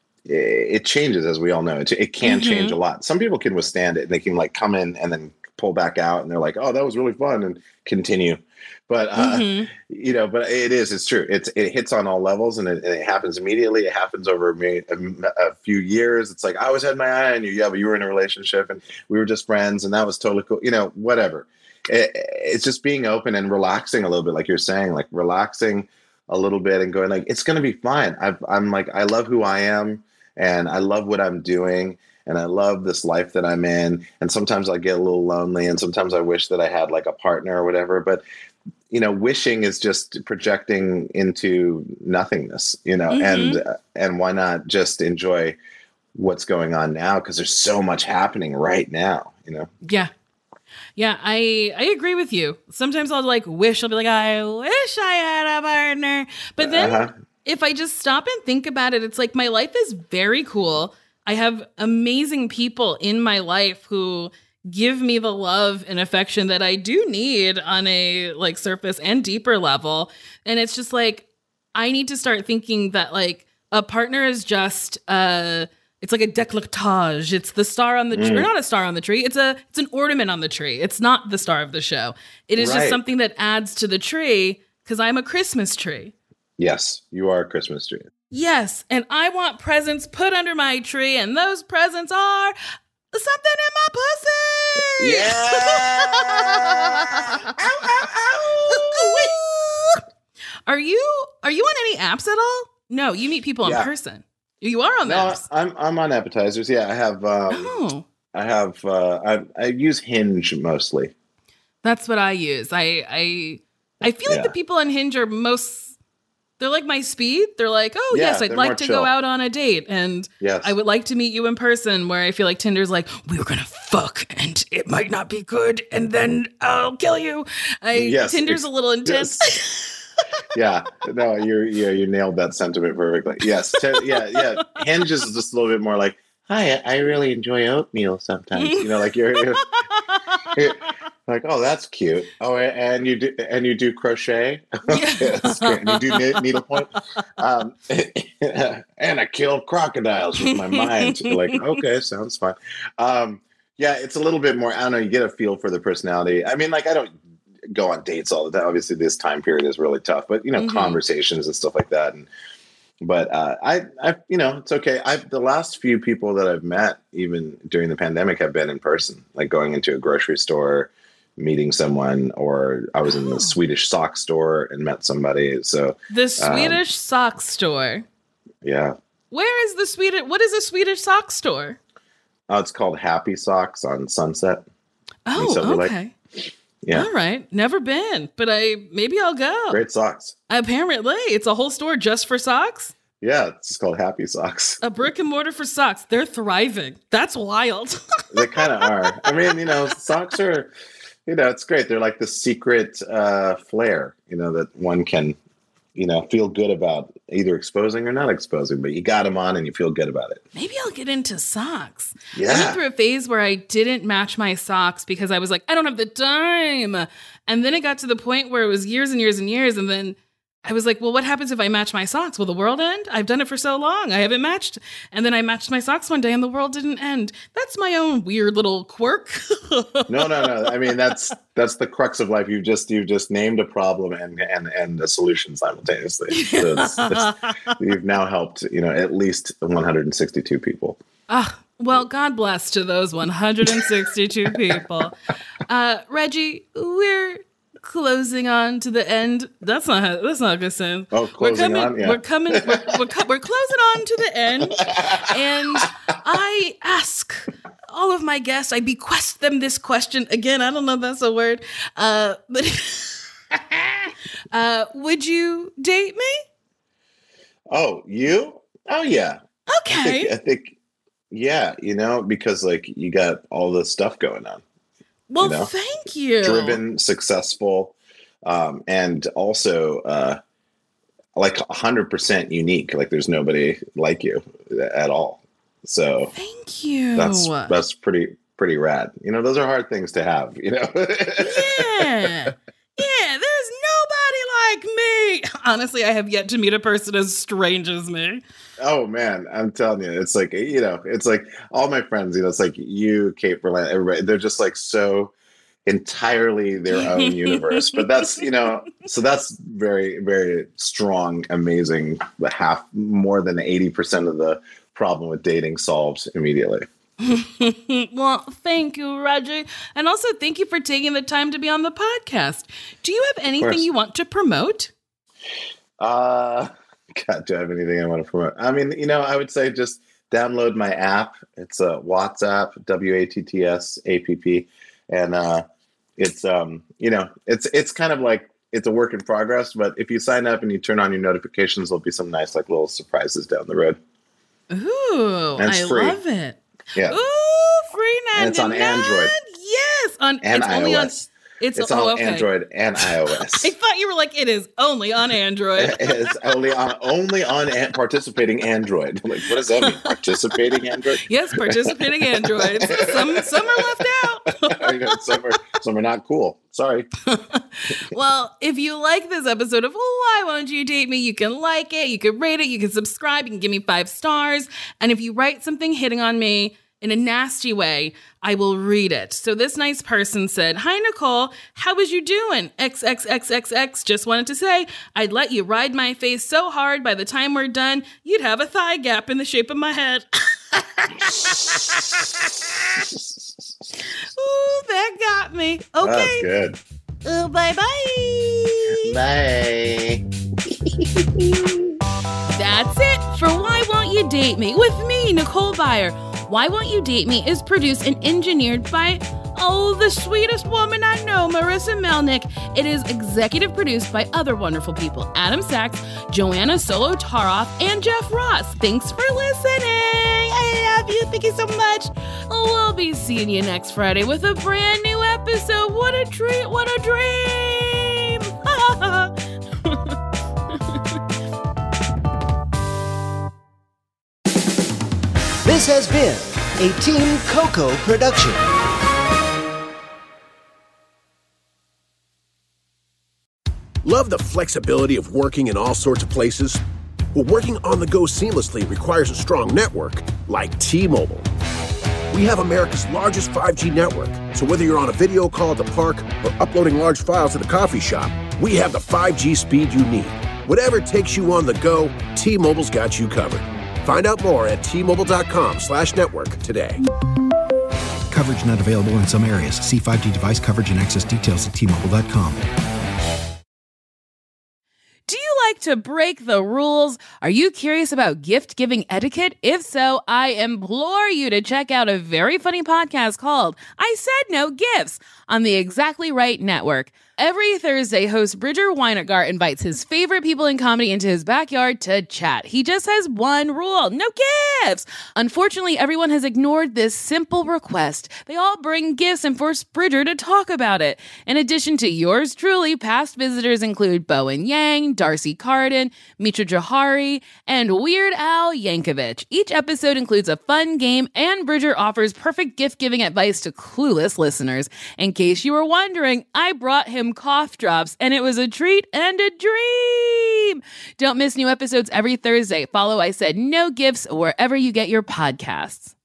Speaker 2: it changes, as we all know. It, it can mm-hmm. change a lot. Some people can withstand it and they can like come in and then pull back out and they're like, oh, that was really fun, and continue. But, uh, mm-hmm. you know, but it is, it's true. It's, it hits on all levels, and it, and it happens immediately. It happens over a, a, a few years. It's like, I always had my eye on you. Yeah, but you were in a relationship and we were just friends and that was totally cool. You know, whatever. It, it's just being open and relaxing a little bit. Like you're saying, like relaxing a little bit and going like, it's going to be fine. I've, I'm like, I love who I am and I love what I'm doing. And I love this life that I'm in. And sometimes I get a little lonely and sometimes I wish that I had like a partner or whatever, but you know, wishing is just projecting into nothingness, you know, mm-hmm. and, uh, and why not just enjoy what's going on now? Cause there's so much happening right now, you know?
Speaker 3: Yeah. Yeah. I, I agree with you. Sometimes I'll like wish, I'll be like, I wish I had a partner. But then uh-huh. if I just stop and think about it, it's like, my life is very cool. I have amazing people in my life who give me the love and affection that I do need on a like surface and deeper level. And it's just like, I need to start thinking that like a partner is just, uh, it's like a décolletage. It's the star on the tree, mm. or not a star on the tree. It's a, it's an ornament on the tree. It's not the star of the show. It is right. just something that adds to the tree, because I'm a Christmas tree.
Speaker 2: Yes, you are a Christmas tree.
Speaker 3: Yes. And I want presents put under my tree, and those presents are something in my pussy.
Speaker 2: Yeah. Ow, ow, ow.
Speaker 3: Are you are you on any apps at all? No, you meet people in yeah. person. You are on
Speaker 2: no,
Speaker 3: apps.
Speaker 2: I'm I'm on appetizers. Yeah, I have. Um, oh. I have. Uh, I I use Hinge mostly.
Speaker 3: That's what I use. I I I feel yeah. like the people on Hinge are most. They're like my speed. They're like, oh, yeah, yes, I'd like to chill. go out on a date. And yes. I would like to meet you in person, where I feel like Tinder's like, we were going to fuck and it might not be good. And then I'll kill you. I, yes, Tinder's a little intense.
Speaker 2: Yes. yeah. No, you yeah, you nailed that sentiment perfectly. Yes. T- yeah. Yeah. Hinge is just a little bit more like, hi, I really enjoy oatmeal sometimes. You know, like you're, you're, you're like, oh, that's cute. Oh, and you do, and you do crochet. Okay, that's great. And you do needlepoint. Um, and I kill crocodiles with my mind. You're like, okay, sounds fun. Um, yeah, it's a little bit more, I don't know, you get a feel for the personality. I mean, like, I don't go on dates all the time. Obviously, this time period is really tough, but, you know, mm-hmm. conversations and stuff like that. And, but uh, I, I, you know, it's okay. I've, the last few people that I've met, even during the pandemic, have been in person, like going into a grocery store, meeting someone, or I was in the Swedish sock store and met somebody. So
Speaker 3: the Swedish um, sock store.
Speaker 2: Yeah.
Speaker 3: Where is the Swedish? What is a Swedish sock store?
Speaker 2: Oh, it's called Happy Socks on Sunset.
Speaker 3: Oh, okay. Lake.
Speaker 2: Yeah.
Speaker 3: All right. Never been, but I maybe I'll go.
Speaker 2: Great socks.
Speaker 3: Apparently, it's a whole store just for socks.
Speaker 2: Yeah, it's just called Happy Socks.
Speaker 3: A brick and mortar for socks. They're thriving. That's wild.
Speaker 2: They kind of are. I mean, you know, socks are, you know, it's great. They're like the secret uh, flair, you know, that one can you know, feel good about either exposing or not exposing, but you got them on and you feel good about it.
Speaker 3: Maybe I'll get into socks.
Speaker 2: Yeah.
Speaker 3: I went through a phase where I didn't match my socks because I was like, I don't have the time. And then it got to the point where it was years and years and years. And then I was like, well, what happens if I match my socks? Will the world end? I've done it for so long. I haven't matched. And then I matched my socks one day and the world didn't end. That's my own weird little quirk.
Speaker 2: no, no, no. I mean, that's that's the crux of life. You've just you've just named a problem and and and a solution simultaneously. So it's, it's, you've now helped, you know, at least one hundred sixty-two people.
Speaker 3: Ah, well, God bless to those one hundred sixty-two people. Uh, Reggie, we're closing on to the end. That's not how, that's not a good sense.
Speaker 2: Oh, closing
Speaker 3: we're coming,
Speaker 2: on, yeah.
Speaker 3: We're coming. We're, we're, co- we're closing on to the end, and I ask all of my guests. I bequest them this question again. I don't know if that's a word, uh, but uh, would you date me?
Speaker 2: Oh, you? Oh, yeah.
Speaker 3: Okay.
Speaker 2: I think, I think, yeah. You know, because like you got all this stuff going on.
Speaker 3: Well,
Speaker 2: you know?
Speaker 3: thank you.
Speaker 2: Driven, successful, um, and also uh, like one hundred percent unique. Like there's nobody like you at all. So
Speaker 3: thank you.
Speaker 2: That's that's pretty pretty rad. You know, those are hard things to have. You know.
Speaker 3: Yeah. Yeah, there's nobody like me. Honestly, I have yet to meet a person as strange as me.
Speaker 2: Oh man, I'm telling you, it's like, you know, it's like all my friends, you know, it's like you, Kate Berlant, everybody, they're just like so entirely their own universe. But that's, you know, so that's very, very strong, amazing. The half, more than eighty percent of the problem with dating solved immediately.
Speaker 3: Well, thank you, Reggie. And also thank you for taking the time to be on the podcast. Do you have anything you want to promote?
Speaker 2: Uh, God, do I have anything I want to promote? I mean, you know, I would say just download my app. It's a WhatsApp, W A T T S A P P. And uh, it's, um, you know, it's it's kind of like, it's a work in progress. But if you sign up and you turn on your notifications, there'll be some nice like little surprises down the road.
Speaker 3: Ooh, I free. love it.
Speaker 2: Yeah.
Speaker 3: Ooh, free ninety-nine.
Speaker 2: And it's on Android.
Speaker 3: Yes. On,
Speaker 2: and
Speaker 3: it's
Speaker 2: iOS.
Speaker 3: Only on, it's
Speaker 2: it's
Speaker 3: oh,
Speaker 2: on
Speaker 3: okay.
Speaker 2: Android and iOS.
Speaker 3: I thought you were like, it is only on Android.
Speaker 2: It's only on only on an- participating Android. Like, what does that mean? Participating Android?
Speaker 3: Yes, participating Androids. Some some are left out.
Speaker 2: I know, some are some are not cool. Sorry.
Speaker 3: Well, if you like this episode of Why Won't You Date Me, you can like it, you can rate it, you can subscribe, you can give me five stars. And if you write something hitting on me in a nasty way, I will read it. So this nice person said, "Hi, Nicole. How was you doing? X X X X X. Just wanted to say, I'd let you ride my face so hard by the time we're done, you'd have a thigh gap in the shape of my head." Ooh, that got me. Okay.
Speaker 2: That's good.
Speaker 3: Uh, bye-bye.
Speaker 2: Bye.
Speaker 1: That's it for Why Won't You Date Me with me, Nicole Byer. Why Won't You Date Me is produced and engineered by, oh, the sweetest woman I know, Marissa Melnick. It is executive produced by other wonderful people, Adam Sachs, Joanna Solo-Taroff, and Jeff Ross. Thanks for listening. I love you. Thank you so much. We'll be seeing you next Friday with a brand new episode. What a treat. What a dream.
Speaker 6: This has been a Team Coco production.
Speaker 4: Love the flexibility of working in all sorts of places? Well, working on the go seamlessly requires a strong network like T-Mobile. We have America's largest five G network, so whether you're on a video call at the park or uploading large files at the coffee shop, we have the five G speed you need. Whatever takes you on the go, T-Mobile's got you covered. Find out more at T-Mobile.com slash network today.
Speaker 5: Coverage not available in some areas. See five G device coverage and access details at T Mobile dot com.
Speaker 1: Do you like to break the rules? Are you curious about gift-giving etiquette? If so, I implore you to check out a very funny podcast called I Said No Gifts on the Exactly Right Network. Every Thursday, host Bridger Weinegart invites his favorite people in comedy into his backyard to chat. He just has one rule: no gifts. Unfortunately, everyone has ignored this simple request. They all bring gifts and force Bridger to talk about it. In addition to yours truly, past visitors include Bowen Yang, Darcy Carr, Hardin, Mitra Johari, and Weird Al Yankovic. Each episode includes a fun game, and Bridger offers perfect gift-giving advice to clueless listeners. In case you were wondering, I brought him cough drops, and it was a treat and a dream. Don't miss new episodes every Thursday. Follow I Said No Gifts wherever you get your podcasts.